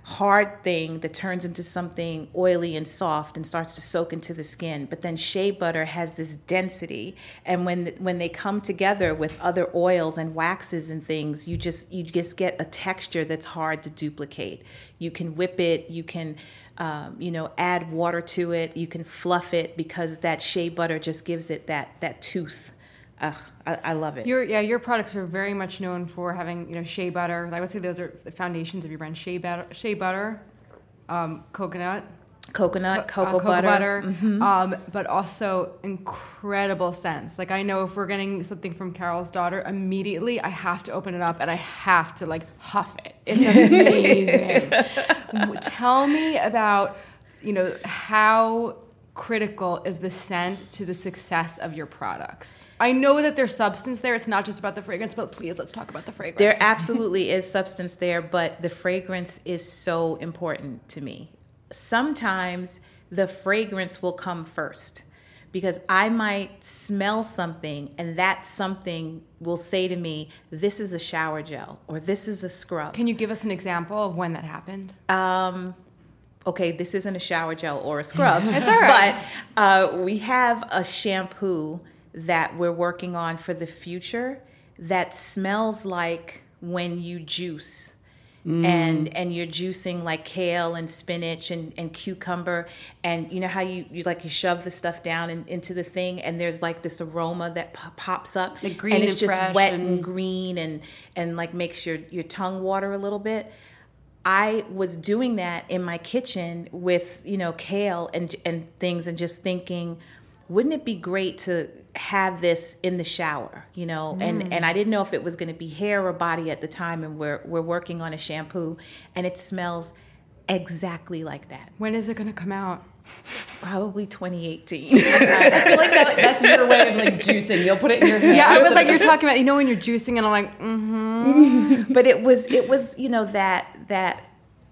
hard thing that turns into something oily and soft and starts to soak into the skin. But then shea butter has this density, and when when they come together with other oils and waxes and things, you just you just get a texture that's hard to duplicate. You can whip it, you can um, you know add water to it, you can fluff it, because that shea butter just gives it that that tooth. Uh, I, I love it. Your yeah, your products are very much known for having, you know, shea butter. I would say those are the foundations of your brand. Shea butter, shea butter, um, coconut, coconut, co- cocoa, uh, cocoa butter, butter mm-hmm. um, but also incredible scents. Like, I know if we're getting something from Carol's daughter, immediately I have to open it up and I have to like huff it. It's amazing. Tell me about, you know, how critical is the scent to the success of your products? I know that there's substance there. It's not just about the fragrance, but please, let's talk about the fragrance. There absolutely is substance there, but the fragrance is so important to me. Sometimes the fragrance will come first, because I might smell something and that something will say to me, this is a shower gel or this is a scrub. Can you give us an example of when that happened? Um, okay, this isn't a shower gel or a scrub. It's all right. But uh, we have a shampoo that we're working on for the future that smells like when you juice. Mm. And and you're juicing like kale and spinach and, and cucumber, and you know how you, you like you shove the stuff down in, into the thing, and there's like this aroma that p- pops up, like green and it's and just fresh wet and... and green and and like makes your, your tongue water a little bit. I was doing that in my kitchen with, you know, kale and and things, and just thinking, wouldn't it be great to have this in the shower, you know? Mm. And and I didn't know if it was going to be hair or body at the time, and we're we're working on a shampoo, and it smells exactly like that. When is it going to come out? Probably twenty eighteen. I feel like that, that's your way of like juicing. You'll put it in your hair. Yeah, I was like, you're talking about, you know, when you're juicing, and I'm like, mm-hmm. But it was, it was, you know, that that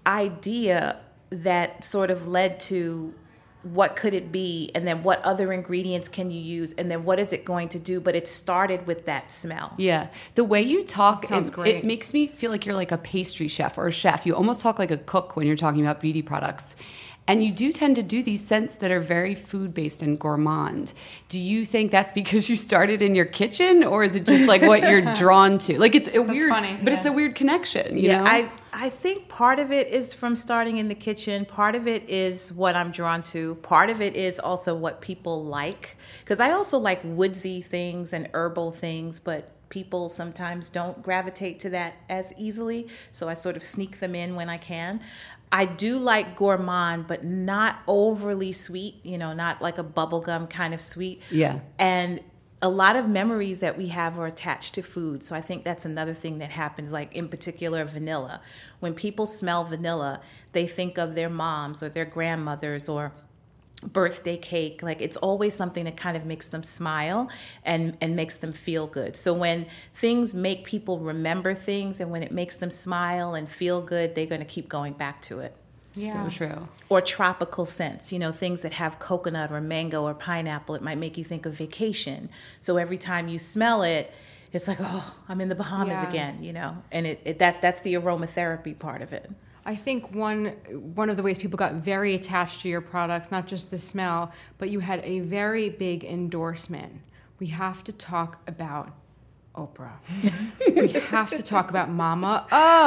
idea that sort of led to what could it be, and then what other ingredients can you use, and then what is it going to do? But it started with that smell. Yeah. The way you talk, sounds it, great. It makes me feel like you're like a pastry chef or a chef. You almost talk like a cook when you're talking about beauty products. And you do tend to do these scents that are very food-based and gourmand. Do you think that's because you started in your kitchen, or is it just like what you're drawn to? Like, it's a That's weird, funny, but yeah. it's a weird connection, you yeah, know? I I think part of it is from starting in the kitchen. Part of it is what I'm drawn to. Part of it is also what people like, because I also like woodsy things and herbal things, but people sometimes don't gravitate to that as easily. So I sort of sneak them in when I can. I do like gourmand, but not overly sweet, you know, not like a bubblegum kind of sweet. Yeah. And a lot of memories that we have are attached to food. So I think that's another thing that happens, like in particular vanilla. When people smell vanilla, they think of their moms or their grandmothers or birthday cake. Like, it's always something that kind of makes them smile and and makes them feel good. So when things make people remember things, and when it makes them smile and feel good, they're going to keep going back to it. So true. Or tropical scents, you know, things that have coconut or mango or pineapple, it might make you think of vacation. So every time you smell it, it's like, oh, I'm in the Bahamas Yeah. again, you know, and it, it that that's the aromatherapy part of it. I think one one of the ways people got very attached to your products, not just the smell, but you had a very big endorsement. We have to talk about Oprah. We have to talk about Mama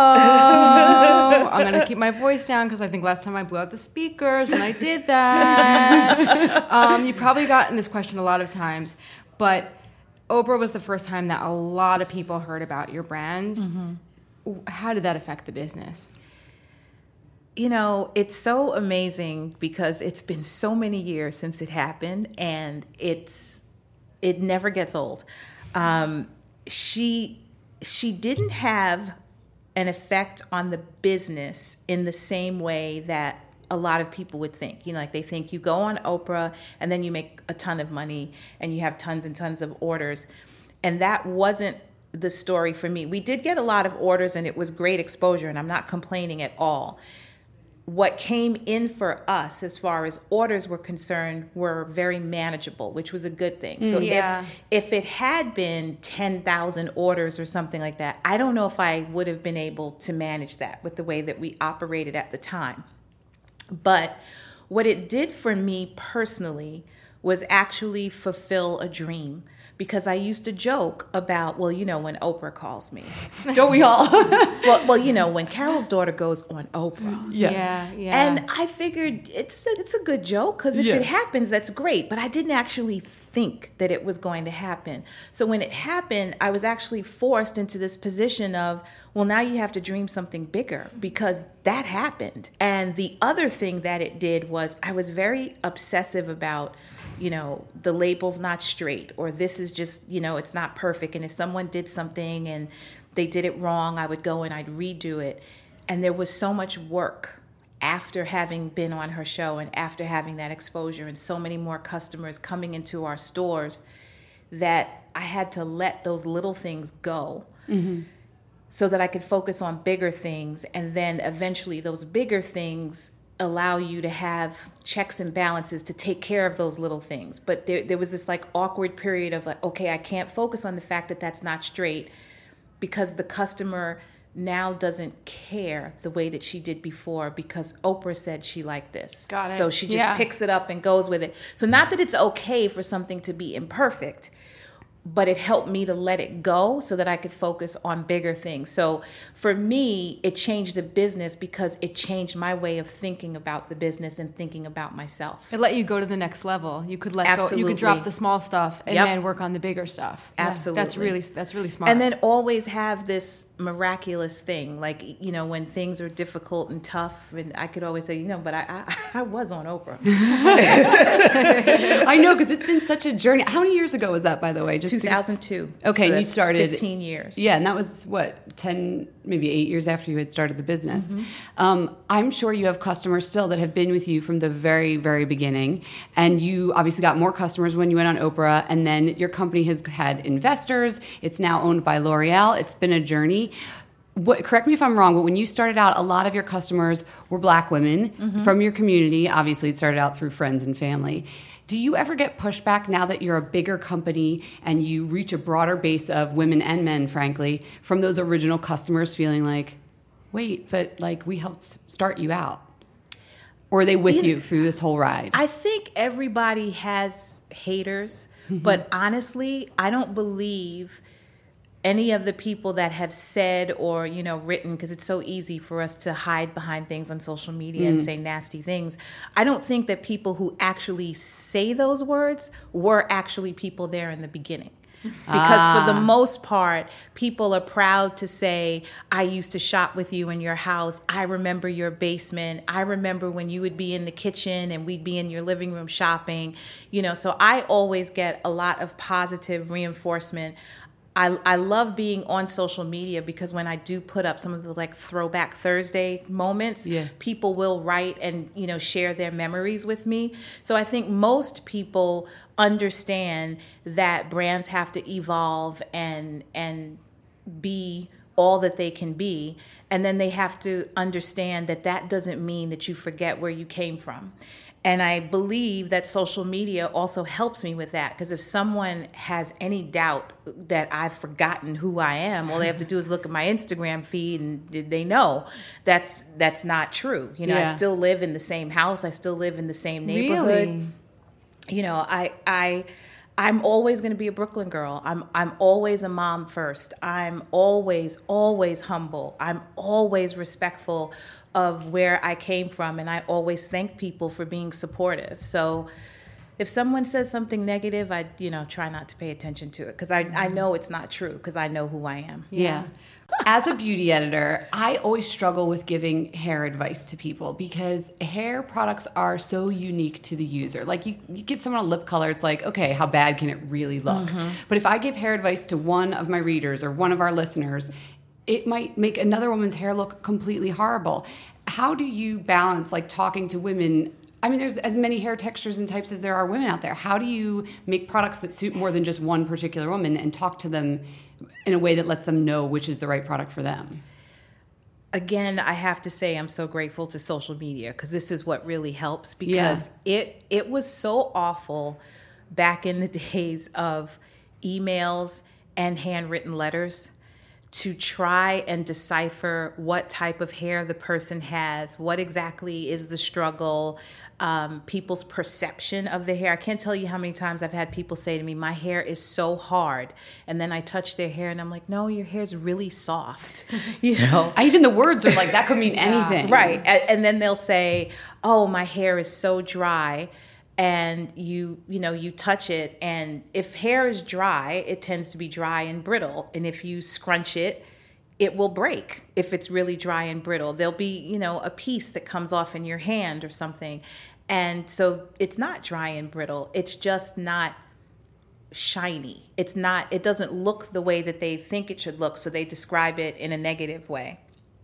Oh. I'm going to keep my voice down because I think last time I blew out the speakers when I did that. Um, you've probably gotten this question a lot of times, but Oprah was the first time that a lot of people heard about your brand. Mm-hmm. How did that affect the business? You know, it's so amazing because it's been so many years since it happened, and it's it never gets old. Um, she she didn't have an effect on the business in the same way that a lot of people would think. You know, like they think you go on Oprah and then you make a ton of money and you have tons and tons of orders. And that wasn't the story for me. We did get a lot of orders and it was great exposure, and I'm not complaining at all. what came in for us as far as orders were concerned were very manageable, which was a good thing. So Yeah. if if it had been ten thousand orders or something like that, I don't know if I would have been able to manage that with the way that we operated at the time. But what it did for me personally was actually fulfill a dream. Because I used to joke about, well, you know, when Oprah calls me. Don't we all? well, well, you know, when Carol's daughter goes on Oprah. Yeah, yeah. And I figured it's a, it's a good joke because if Yeah. it happens, that's great. But I didn't actually think that it was going to happen. So when it happened, I was actually forced into this position of, well, now you have to dream something bigger because that happened. And the other thing that it did was I was very obsessive about, you know, the label's not straight, or this is just, you know, it's not perfect. And if someone did something and they did it wrong, I would go and I'd redo it. And there was so much work after having been on her show and after having that exposure and so many more customers coming into our stores that I had to let those little things go. Mm-hmm. So that I could focus on bigger things. And then eventually those bigger things allow you to have checks and balances to take care of those little things. But there, there was this like awkward period of like, okay, I can't focus on the fact that that's not straight because the customer now doesn't care the way that she did before because Oprah said she liked this. Got it. So she just Yeah. picks it up and goes with it. So not that it's okay for something to be imperfect, but it helped me to let it go so that I could focus on bigger things. So for me, it changed the business because it changed my way of thinking about the business and thinking about myself. It let you go to the next level. You could let go. You Absolutely. could drop the small stuff and Yep. then work on the bigger stuff. Absolutely. That's really that's really smart. And then always have this miraculous thing, like, you know, when things are difficult and tough, and I could always say, you know, but I I, I was on Oprah. I know, because it's been such a journey. How many years ago was that, by the way? Just two to- thousand two. Okay, So and you that's started fifteen years. Yeah, and that was what, ten, maybe eight years after you had started the business. Mm-hmm. Um, I'm sure you have customers still that have been with you from the very, very beginning, and you obviously got more customers when you went on Oprah, and then your company has had investors. It's now owned by L'Oreal. It's been a journey. What, correct me if I'm wrong, but when you started out, a lot of your customers were Black women Mm-hmm. from your community. Obviously, it started out through friends and family. Do you ever get pushback now that you're a bigger company and you reach a broader base of women and men, frankly, from those original customers feeling like, wait, but like we helped start you out? Or are they with You- you through this whole ride? I think everybody has haters, Mm-hmm. but honestly, I don't believe any of the people that have said or, you know, written, because it's so easy for us to hide behind things on social media and say nasty things. I don't think that people who actually say those words were actually people there in the beginning. Because for the most part, people are proud to say, I used to shop with you in your house. I remember your basement. I remember when you would be in the kitchen and we'd be in your living room shopping. You know, so I always get a lot of positive reinforcement. I, I love being on social media because when I do put up some of the like throwback Thursday moments, Yeah. people will write and, you know, share their memories with me. So I think most people understand that brands have to evolve and and be all that they can be, and then they have to understand that that doesn't mean that you forget where you came from. And I believe that social media also helps me with that, because if someone has any doubt that I've forgotten who I am, all they have to do is look at my Instagram feed and they know that's that's not true. You know, Yeah. I still live in the same house. I still live in the same neighborhood. Really? You know, I I I'm always going to be a Brooklyn girl. I'm I'm always a mom first. I'm always always humble. I'm always respectful of where I came from, and I always thank people for being supportive. So if someone says something negative, I you know try not to pay attention to it, because I I know it's not true, because I know who I am. Yeah. As a beauty editor, I always struggle with giving hair advice to people because hair products are so unique to the user. Like you, you give someone a lip color, it's like, okay, how bad can it really look? Mm-hmm. But if I give hair advice to one of my readers or one of our listeners, it might make another woman's hair look completely horrible. How do you balance like talking to women? I mean, there's as many hair textures and types as there are women out there. How do you make products that suit more than just one particular woman and talk to them in a way that lets them know which is the right product for them? again, I have to say I'm so grateful to social media because this is what really helps, because yeah. it it was so awful back in the days of emails and handwritten letters to try and decipher what type of hair the person has, what exactly is the struggle, um, people's perception of the hair. I can't tell you how many times I've had people say to me, my hair is so hard. And then I touch their hair and I'm like, no, your hair's really soft. You know, I, even the words are like, that could mean anything. Yeah. Right. And, and then they'll say, oh, my hair is so dry. And you, you know, you touch it, and if hair is dry, it tends to be dry and brittle. And if you scrunch it, it will break if it's really dry and brittle. There'll be, you know, a piece that comes off in your hand or something. And so it's not dry and brittle. It's just not shiny. It's not, it doesn't look the way that they think it should look. So they describe it in a negative way.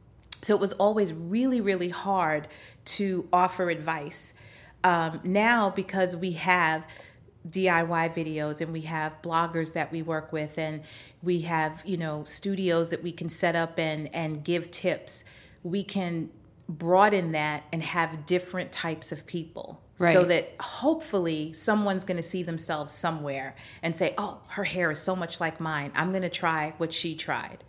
So it was always really, really hard to offer advice. Um, now, because we have D I Y videos and we have bloggers that we work with, and we have, you know, studios that we can set up and, and give tips, we can broaden that and have different types of people. Right. So that hopefully someone's going to see themselves somewhere and say, oh, her hair is so much like mine. I'm going to try what she tried.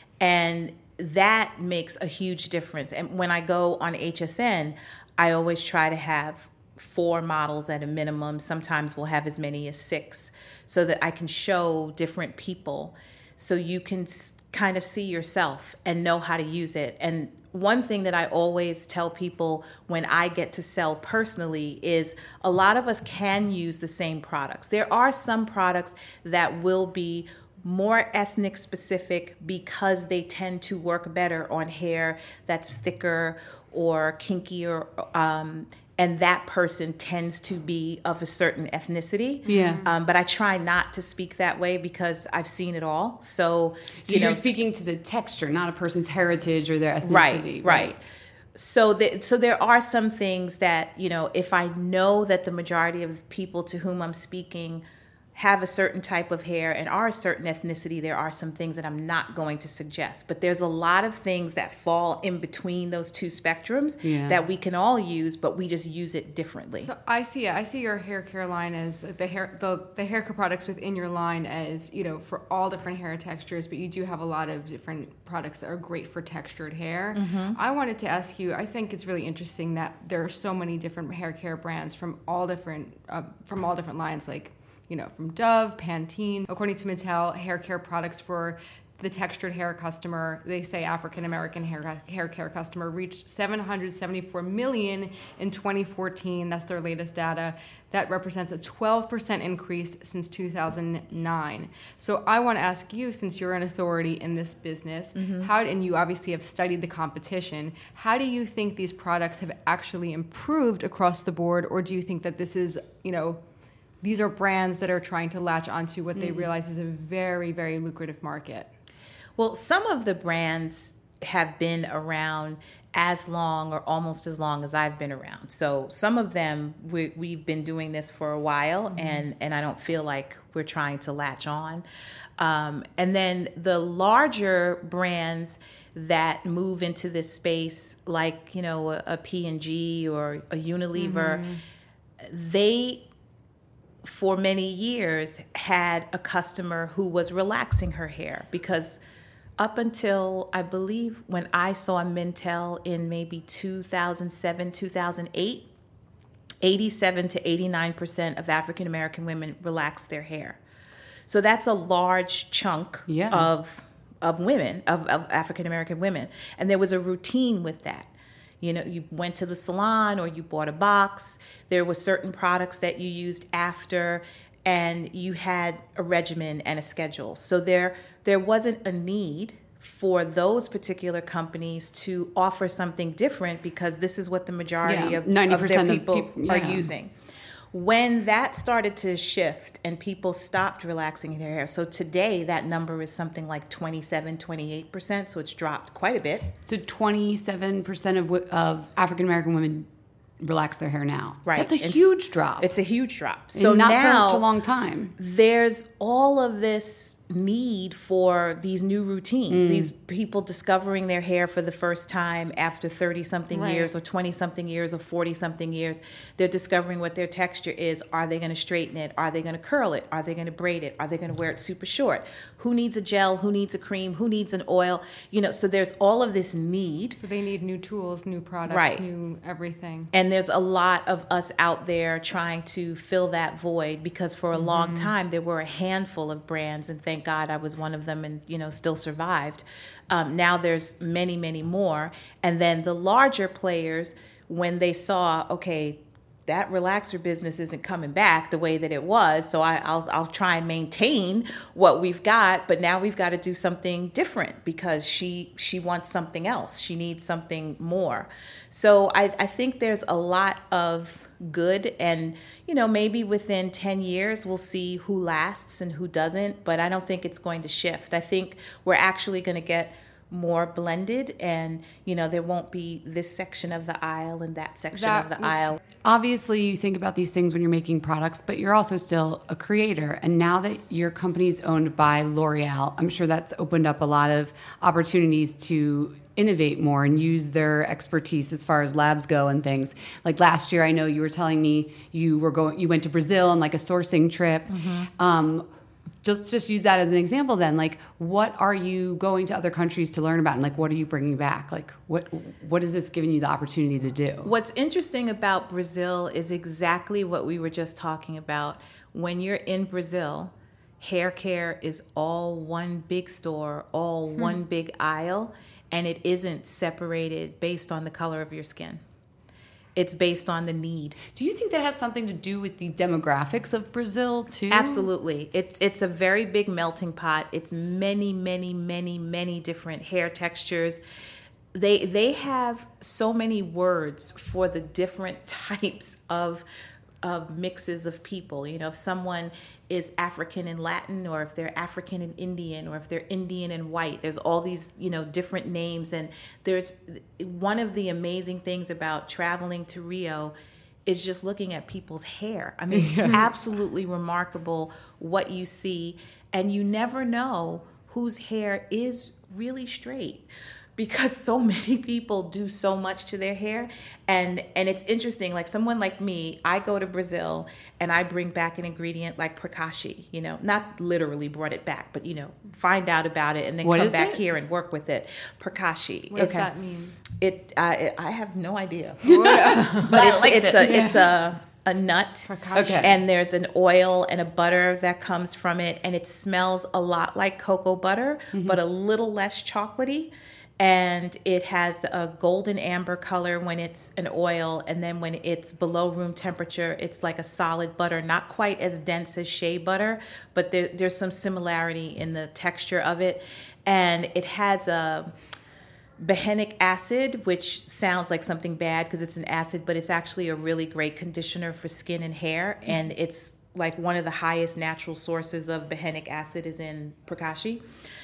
And that makes a huge difference. And when I go on H S N, I always try to have four models at a minimum. Sometimes we'll have as many as six, so that I can show different people so you can kind of see yourself and know how to use it. And one thing that I always tell people when I get to sell personally is a lot of us can use the same products. There are some products that will be more ethnic specific because they tend to work better on hair that's thicker or kinkier, um, and that person tends to be of a certain ethnicity. Yeah. Um, but I try not to speak that way because I've seen it all. So, so you you're know, speaking to the texture, not a person's heritage or their ethnicity. Right, right. right. So, the, so there are some things that, you know, if I know that the majority of people to whom I'm speaking have a certain type of hair and are a certain ethnicity, there are some things that I'm not going to suggest. But there's a lot of things that fall in between those two spectrums yeah. that we can all use, but we just use it differently. So I see it. I see your hair care line as the hair, the, the hair care products within your line as, you know, for all different hair textures, but you do have a lot of different products that are great for textured hair. Mm-hmm. I wanted to ask you, I think it's really interesting that there are so many different hair care brands from all different, uh, from all different lines, like, you know, from Dove, Pantene. According to Mattel, hair care products for the textured hair customer, they say African-American hair hair care customer, reached seven hundred seventy-four million in twenty fourteen. That's their latest data. That represents a twelve percent increase since two thousand nine. So I want to ask you, since you're an authority in this business, mm-hmm. how, and you obviously have studied the competition, how do you think these products have actually improved across the board? Or do you think that this is, you know, these are brands that are trying to latch onto what they realize is a very, very lucrative market? Well, some of the brands have been around as long or almost as long as I've been around. So some of them, we, we've been doing this for a while, mm-hmm. and, and I don't feel like we're trying to latch on. Um, and then the larger brands that move into this space, like, you know, a, a P and G or a Unilever, mm-hmm. they, for many years, had a customer who was relaxing her hair, because up until, I believe, when I saw Mintel in maybe two thousand seven, two thousand eight, eighty-seven to eighty-nine percent of African American women relaxed their hair. So that's a large chunk yeah. of of women, of, of African American women. And there was a routine with that. You know, you went to the salon or you bought a box. There were certain products that you used after, and you had a regimen and a schedule. So there, there wasn't a need for those particular companies to offer something different, because this is what the majority yeah, of, ninety percent of their people of people, are yeah. using. When that started to shift and people stopped relaxing their hair, so today that number is something like twenty-seven, twenty-eight percent, so it's dropped quite a bit. So twenty-seven percent of, of African-American women relax their hair now. Right. That's a it's, huge drop. It's a huge drop. So in not now, such a long time. There's all of this need for these new routines, Mm. these people discovering their hair for the first time after thirty something Right. years or twenty something years or forty something years. They're discovering what their texture is. Are they going to straighten it? Are they going to curl it? Are they going to braid it? Are they going to wear it super short? Who needs a gel? Who needs a cream? Who needs an oil? You know, so there's all of this need. So they need new tools, new products, Right. new everything. And there's a lot of us out there trying to fill that void, because for a long time there were a handful of brands, and thank God I was one of them, and you know still survived. Um, now there's many, many more. And then the larger players, when they saw, okay, that relaxer business isn't coming back the way that it was, so I, I'll I'll try and maintain what we've got, but now we've got to do something different because she she wants something else. She needs something more. So I, I think there's a lot of good, and you know maybe within ten years we'll see who lasts and who doesn't, but I don't think it's going to shift. I think we're actually going to get more blended, and you know there won't be this section of the aisle and that section That of the would- aisle. Obviously, you think about these things when you're making products, but you're also still a creator. And now that your company is owned by L'Oreal, I'm sure that's opened up a lot of opportunities to innovate more and use their expertise as far as labs go and things. Like last year, I know you were telling me you were going, you went to Brazil on like a sourcing trip. Mm-hmm. Um, Just just use that as an example then. Like, what are you going to other countries to learn about? And like, what are you bringing back? Like, what what is this giving you the opportunity to do? What's interesting about Brazil is exactly what we were just talking about. When you're in Brazil, hair care is all one big store, all Hmm. one big aisle, and it isn't separated based on the color of your skin. It's based on the need. Do you think that has something to do with the demographics of Brazil too? Absolutely. It's it's a very big melting pot. It's many, many, many, many different hair textures. They they have so many words for the different types of of mixes of people. You know, if someone is African and Latin, or if they're African and Indian, or if they're Indian and white, there's all these, you know, different names. And there's one of the amazing things about traveling to Rio is just looking at people's hair. I mean, it's absolutely remarkable what you see, and you never know whose hair is really straight, because so many people do so much to their hair. And and it's interesting, like someone like me, I go to Brazil and I bring back an ingredient like Prakashi, you know, not literally brought it back, but, you know, find out about it and then What come is back it? here and work with it. Prakashi. What does It's- that mean? It, uh, it, I have no idea. But But it's, it's, a, it's a, a nut. Okay. And there's an oil and a butter that comes from it, and it smells a lot like cocoa butter, but a little less chocolatey. And it has a golden amber color when it's an oil, and then when it's below room temperature, it's like a solid butter, not quite as dense as shea butter, but there, there's some similarity in the texture of it. And it has a behenic acid, which sounds like something bad because it's an acid, but it's actually a really great conditioner for skin and hair. And it's like one of the highest natural sources of behenic acid is in Prakashi.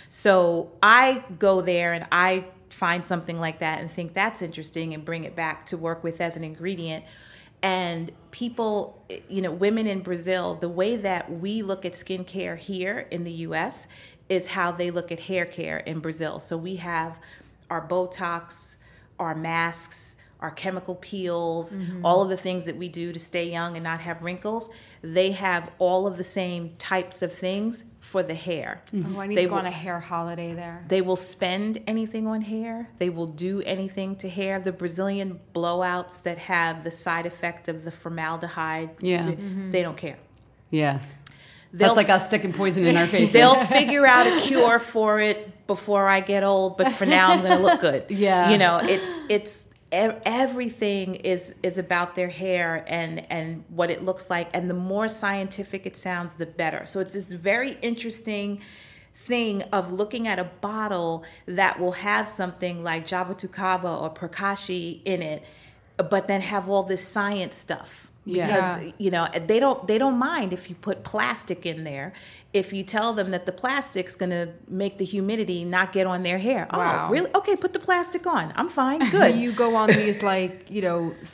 So I go there and I find something like that and think that's interesting and bring it back to work with as an ingredient. And people, you know, women in Brazil, the way that we look at skincare here in the U S is how they look at hair care in Brazil. So we have our Botox, our masks, our chemical peels, mm-hmm. all of the things that we do to stay young and not have wrinkles. They have all of the same types of things for the hair. Oh, I need They to go will- on a hair holiday there. They will spend anything on hair. They will do anything to hair. The Brazilian blowouts that have the side effect of the formaldehyde, Yeah. they, Mm-hmm. they don't care. Yeah. They'll That's like us sticking poison in our faces. They'll figure out a cure for it before I get old, but for now I'm going to look good. Yeah. You know, it's it's e- everything is is about their hair and and what it looks like, and the more scientific it sounds, the better. So it's this very interesting thing of looking at a bottle that will have something like Jabuticaba or Prakashi in it, but then have all this science stuff. Yeah. Because you know they don't they don't mind if you put plastic in there, if you tell them that the plastic's going to make the humidity not get on their hair. Wow. Oh, really? Okay, put the plastic on. I'm fine. Good. So you go on these like, you know, saf-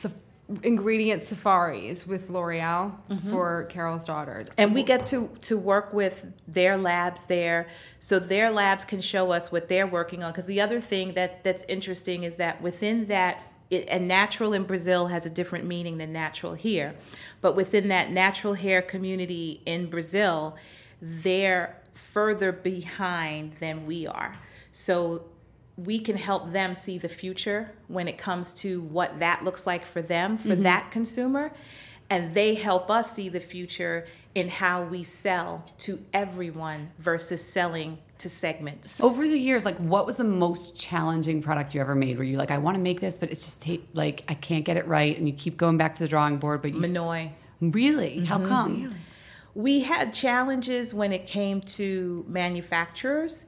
ingredient safaris with L'Oreal for Carol's daughter. And we get to, to work with their labs there, so their labs can show us what they're working on. Because the other thing that, that's interesting is that within that, it, and natural in Brazil has a different meaning than natural here. But within that natural hair community in Brazil, they're further behind than we are. So we can help them see the future when it comes to what that looks like for them, for mm-hmm. that consumer. And they help us see the future in how we sell to everyone versus selling to segments. Over the years, like, what was the most challenging product you ever made where you're like, I want to make this, but it's just ta- like, I can't get it right, and you keep going back to the drawing board, but you... Manoi. St- really? Mm-hmm. How come? Really? We had challenges when it came to manufacturers.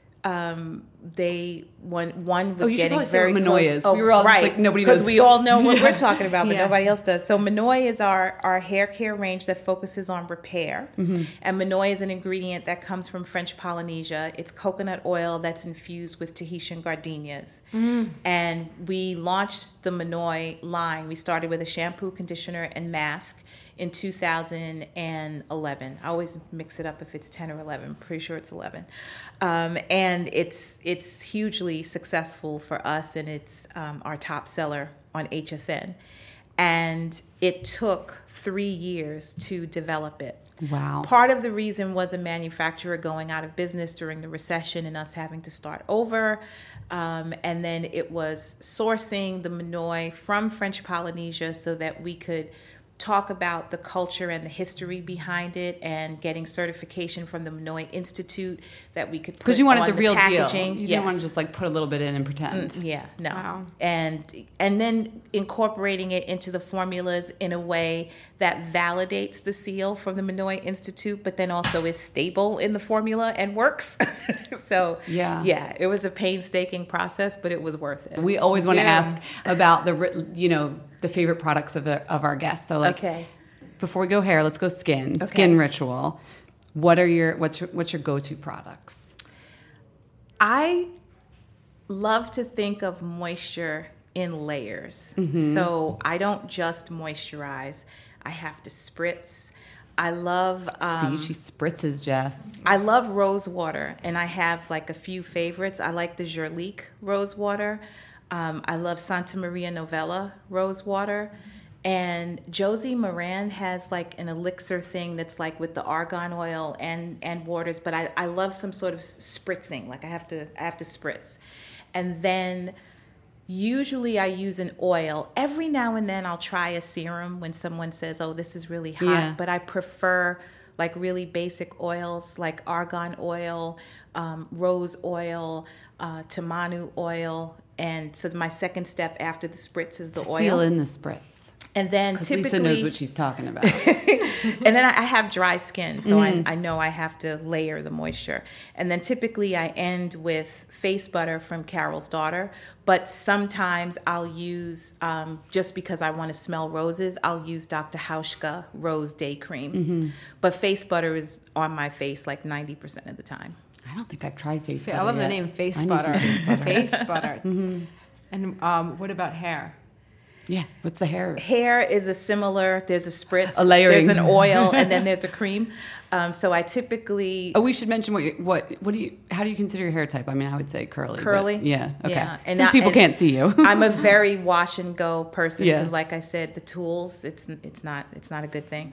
Um, they one one was oh, getting very close. Oh, we were all right, just like, nobody knows. Because we all know what we're talking about, but yeah. nobody else does. So Manoi is our, our hair care range that focuses on repair. Mm-hmm. And Manoi is an ingredient that comes from French Polynesia. It's coconut oil that's infused with Tahitian gardenias. Mm-hmm. And we launched the Manoi line. We started with a shampoo, conditioner, and mask in two thousand eleven. I always mix it up if it's ten or eleven. I'm pretty sure it's eleven. Um, and it's it's hugely successful for us, and it's um, our top seller on H S N. And it took three years to develop it. Wow. Part of the reason was a manufacturer going out of business during the recession and us having to start over. Um, and then it was sourcing the Manoi from French Polynesia so that we could talk about the culture and the history behind it, and getting certification from the Manoi Institute that we could put because you wanted on the real the packaging. deal. You yes. didn't want to just like put a little bit in and pretend. Mm, yeah, no. Wow. And and then incorporating it into the formulas in a way that validates the seal from the Manoi Institute, but then also is stable in the formula and works. So yeah, yeah, it was a painstaking process, but it was worth it. We always want to Yeah. ask about the you know the favorite products of the, of our guests. So like, okay. before we go hair, let's go skin. Okay. Skin ritual. What are your what's your, what's your go-to products? I love to think of moisture in layers. Mm-hmm. So I don't just moisturize. I have to spritz. I love... Um, See, she spritzes, Jess. I love rose water, and I have like a few favorites. I like the Jurlique rose water. Um, I love Santa Maria Novella rose water. And Josie Moran has like an elixir thing that's like with the argan oil and, and waters, but I, I love some sort of spritzing. Like I have to I have to spritz. And then usually I use an oil. Every now and then I'll try a serum when someone says, oh, this is really hot. Yeah. But I prefer like really basic oils like argan oil, um, rose oil, uh, tamanu oil. And so my second step after the spritz is the oil. Seal in the spritz. And then Because typically, Lisa knows what she's talking about. and then I, I have dry skin, so Mm-hmm. I, I know I have to layer the moisture. And then typically I end with face butter from Carol's daughter, but sometimes I'll use, um, just because I want to smell roses, I'll use Doctor Hauschka Rose Day Cream. Mm-hmm. But face butter is on my face like ninety percent of the time. I don't think I've tried face Yeah, butter I love yet. the name face I need butter. some face butter. Face butter. Mm-hmm. And um, what about hair? Yeah, what's the hair? Hair is a similar, there's a spritz, A layering. there's an oil, and then there's a cream. Um, so I typically... Oh, we should mention what you, what what do you how do you consider your hair type? I mean, I would say curly. but- Curly? yeah. Okay. Yeah. And Since I- people and can't see you. I'm a very wash and go person Yeah. because, like I said, the tools it's it's not it's not a good thing.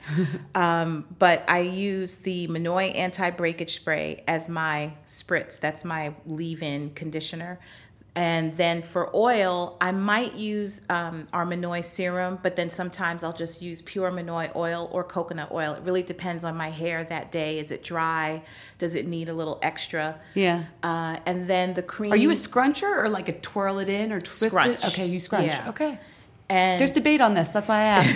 um, but I use the Manoi anti-breakage spray as my spritz. That's my leave-in conditioner. And then for oil, I might use um, our Manoi serum, but then sometimes I'll just use pure Manoi oil or coconut oil. It really depends on my hair that day. Is it dry? Does it need a little extra? Yeah. Uh, and then the cream. Are you a scruncher or like a twirl it in or twist Scrunch. it? Okay, you scrunch. Yeah. Okay. And There's debate on this. That's why I asked.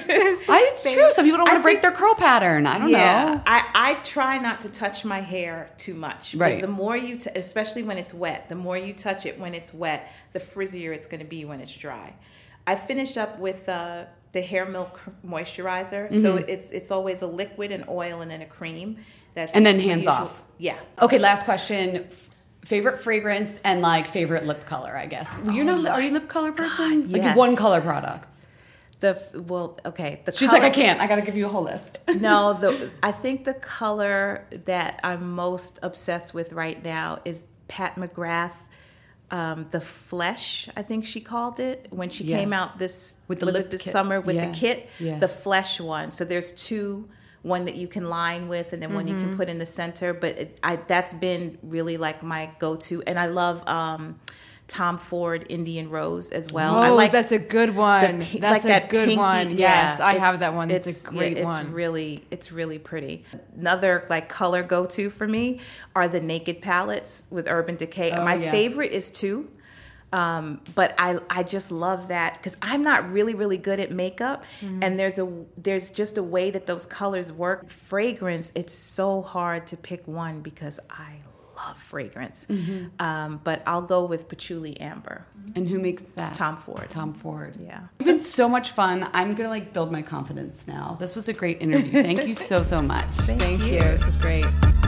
I, it's true. Some people don't want I to break think- their curl pattern. I don't yeah, know. I, I try not to touch my hair too much. Because Right. the more you, t- especially when it's wet, the more you touch it when it's wet, the frizzier it's going to be when it's dry. I finish up with uh, the Hair Milk moisturizer. So it's it's always a liquid, an oil, and then a cream. That's And then my hands usual- off. Yeah. Okay, last question. F- Favorite fragrance and like favorite lip color, I guess. You're not. Are you a lip color person? Like yes. one color products. The well, okay. The She's color, like, I can't. I got to give you a whole list. No, the I think the color that I'm most obsessed with right now is Pat McGrath. Um, the Flesh, I think she called it when she Yes. came out this With the was lip it this kit. summer with Yeah. the kit, Yeah. the Flesh one. So there's two, one that you can line with, and then one you can put in the center. But it, I that's been really like my go-to, and I love um, Tom Ford Indian Rose as well. Oh, I like that's a good one. the pi- That's like a that good pinky- one. yeah, Yes, I have it's- that one. It's, a yeah, great it's one. really, it's really pretty. Another like color go to for me are the Naked palettes with Urban Decay. Oh, My yeah. favorite is two, um, but I I just love that because I'm not really really good at makeup, Mm-hmm. and there's a there's just a way that those colors work. Fragrance, it's so hard to pick one because I love fragrance, Mm-hmm. um, but I'll go with Patchouli Amber. And who makes that? Tom Ford. Tom Ford. Yeah. It's been so much fun. I'm going to like build my confidence now. This was a great interview. Thank you so, so much. Thank you. This is great.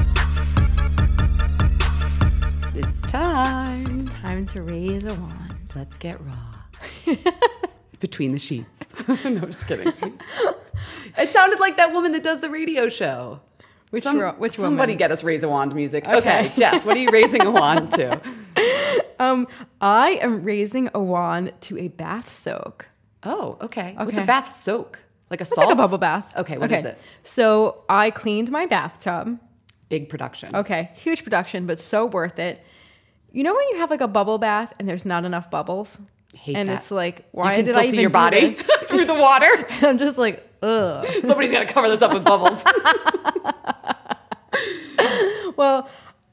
It's time. Time to raise a wand. Let's get raw. Between the sheets. No, I'm just kidding. It sounded like that woman that does the radio show. Which Some- ro- which Somebody woman? get us raise a wand music. Okay. Okay. Jess, what are you raising a wand to? Um, I am raising a wand to a bath soak. Oh, okay. What's a Okay. bath soak? Like a It's salt? like a bubble bath. Okay, what is it? So I cleaned my bathtub. Big production. Okay, huge production, but so worth it. You know when you have like a bubble bath and there's not enough bubbles? Hate and that. it's like, You why can did still I see even your do body this? through the water. I'm just like, ugh. Somebody's got to cover this up with bubbles. Well,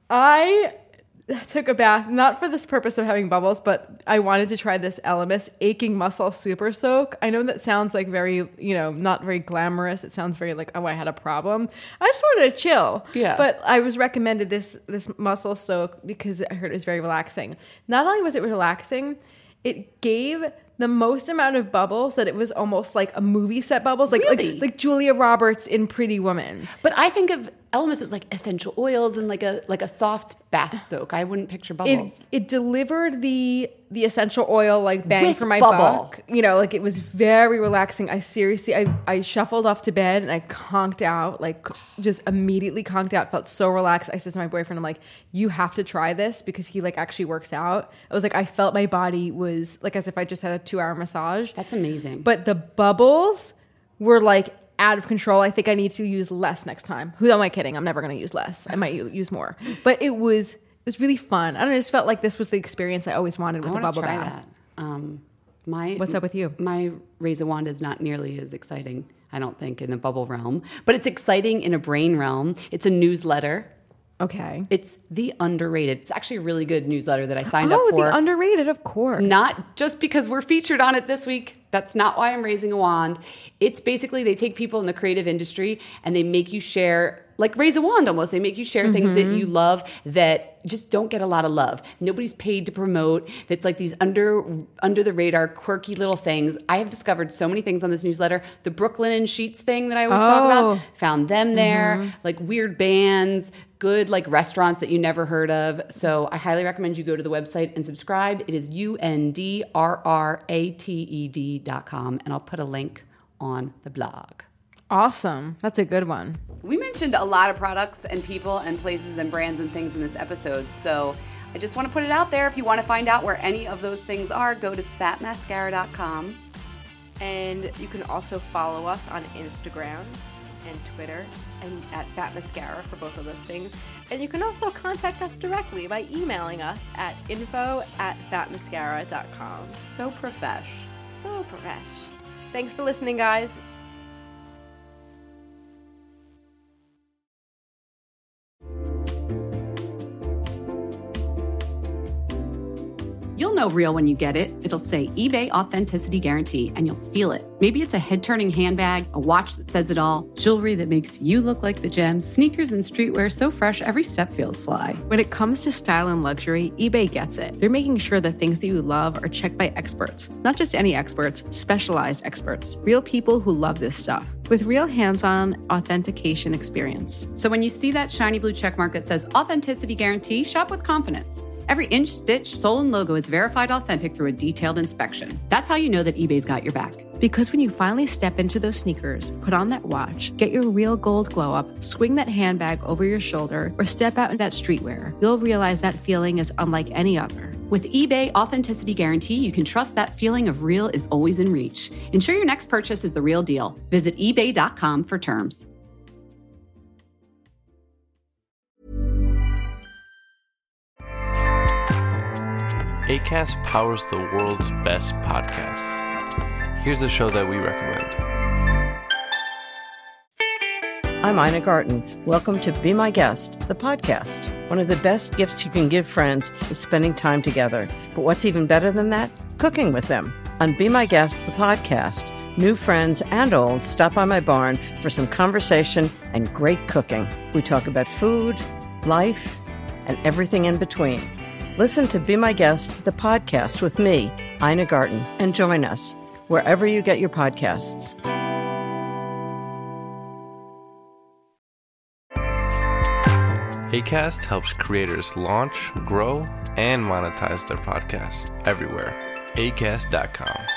I took a bath, not for this purpose of having bubbles, but I wanted to try this Elemis Aching Muscle Super Soak. I know that sounds like very, you know, not very glamorous. It sounds very like, oh, I had a problem. I just wanted to chill. Yeah. But I was recommended this this muscle soak because I heard it was very relaxing. Not only was it relaxing, it gave the most amount of bubbles that it was almost like a movie set bubbles, like Really? like, like Julia Roberts in Pretty Woman. But I think of Elemis as like essential oils and like a like a soft bath soak. I wouldn't picture It, bubbles. it delivered the the essential oil like bang With for my bubble. buck. You know, like it was very relaxing. I seriously, I, I shuffled off to bed and I conked out, like just immediately conked out. Felt so relaxed. I said to my boyfriend, I'm like, you have to try this because he like actually works out. I was like, I felt my body was like as if I just had a two hour massage. That's amazing. But the bubbles were like out of control. I think I need to use less next time. Who am I kidding? I'm never going to use less. I might u- use more. But it was it was really fun. I don't know. I just felt like this was the experience I always wanted I with a want bubble to try bath. that. Um, my What's up with you? My raise a wand is not nearly as exciting, I don't think, in the bubble realm, but it's exciting in a brain realm. It's a newsletter. Okay. It's The Underrated. It's actually a really good newsletter that I signed Oh, up for. the underrated, of course. Not just because we're featured on it this week. That's not why I'm raising a wand. It's basically they take people in the creative industry and they make you share, like raise a wand almost. They make you share things that you love that just don't get a lot of love. Nobody's paid to promote. That's like these under under the radar, quirky little things. I have discovered so many things on this newsletter. The Brooklyn Sheets thing that I always talk Oh. about, found them there. Like weird bands, good like restaurants that you never heard of. So I highly recommend you go to the website and subscribe. It is U N D R R A T E D dot com, and I'll put a link on the blog. Awesome. That's a good one. We mentioned a lot of products and people and places and brands and things in this episode, so I just want to put it out there. If you want to find out where any of those things are, go to fat mascara dot com. And you can also follow us on Instagram and Twitter and at Fat Mascara for both of those things. And you can also contact us directly by emailing us at info at fat mascara dot com. So profesh. So profesh. Thanks for listening, guys. You'll know real when you get it. It'll say eBay Authenticity Guarantee, and you'll feel it. Maybe it's a head-turning handbag, a watch that says it all, jewelry that makes you look like the gem, sneakers and streetwear so fresh every step feels fly. When it comes to style and luxury, eBay gets it. They're making sure the things that you love are checked by experts. Not just any experts, specialized experts. Real people who love this stuff. With real hands-on authentication experience. So when you see that shiny blue checkmark that says Authenticity Guarantee, shop with confidence. Every inch, stitch, sole, and logo is verified authentic through a detailed inspection. That's how you know that eBay's got your back. Because when you finally step into those sneakers, put on that watch, get your real gold glow up, swing that handbag over your shoulder, or step out in that streetwear, you'll realize that feeling is unlike any other. With eBay Authenticity Guarantee, you can trust that feeling of real is always in reach. Ensure your next purchase is the real deal. Visit ebay dot com for terms. Acast powers the world's best podcasts. Here's a show that we recommend. I'm Ina Garten. Welcome to Be My Guest, the podcast. One of the best gifts you can give friends is spending time together. But what's even better than that? Cooking with them. On Be My Guest, the podcast, new friends and old stop by my barn for some conversation and great cooking. We talk about food, life, and everything in between. Listen to Be My Guest, the podcast with me, Ina Garten, and join us wherever you get your podcasts. Acast helps creators launch, grow, and monetize their podcasts everywhere. acast dot com.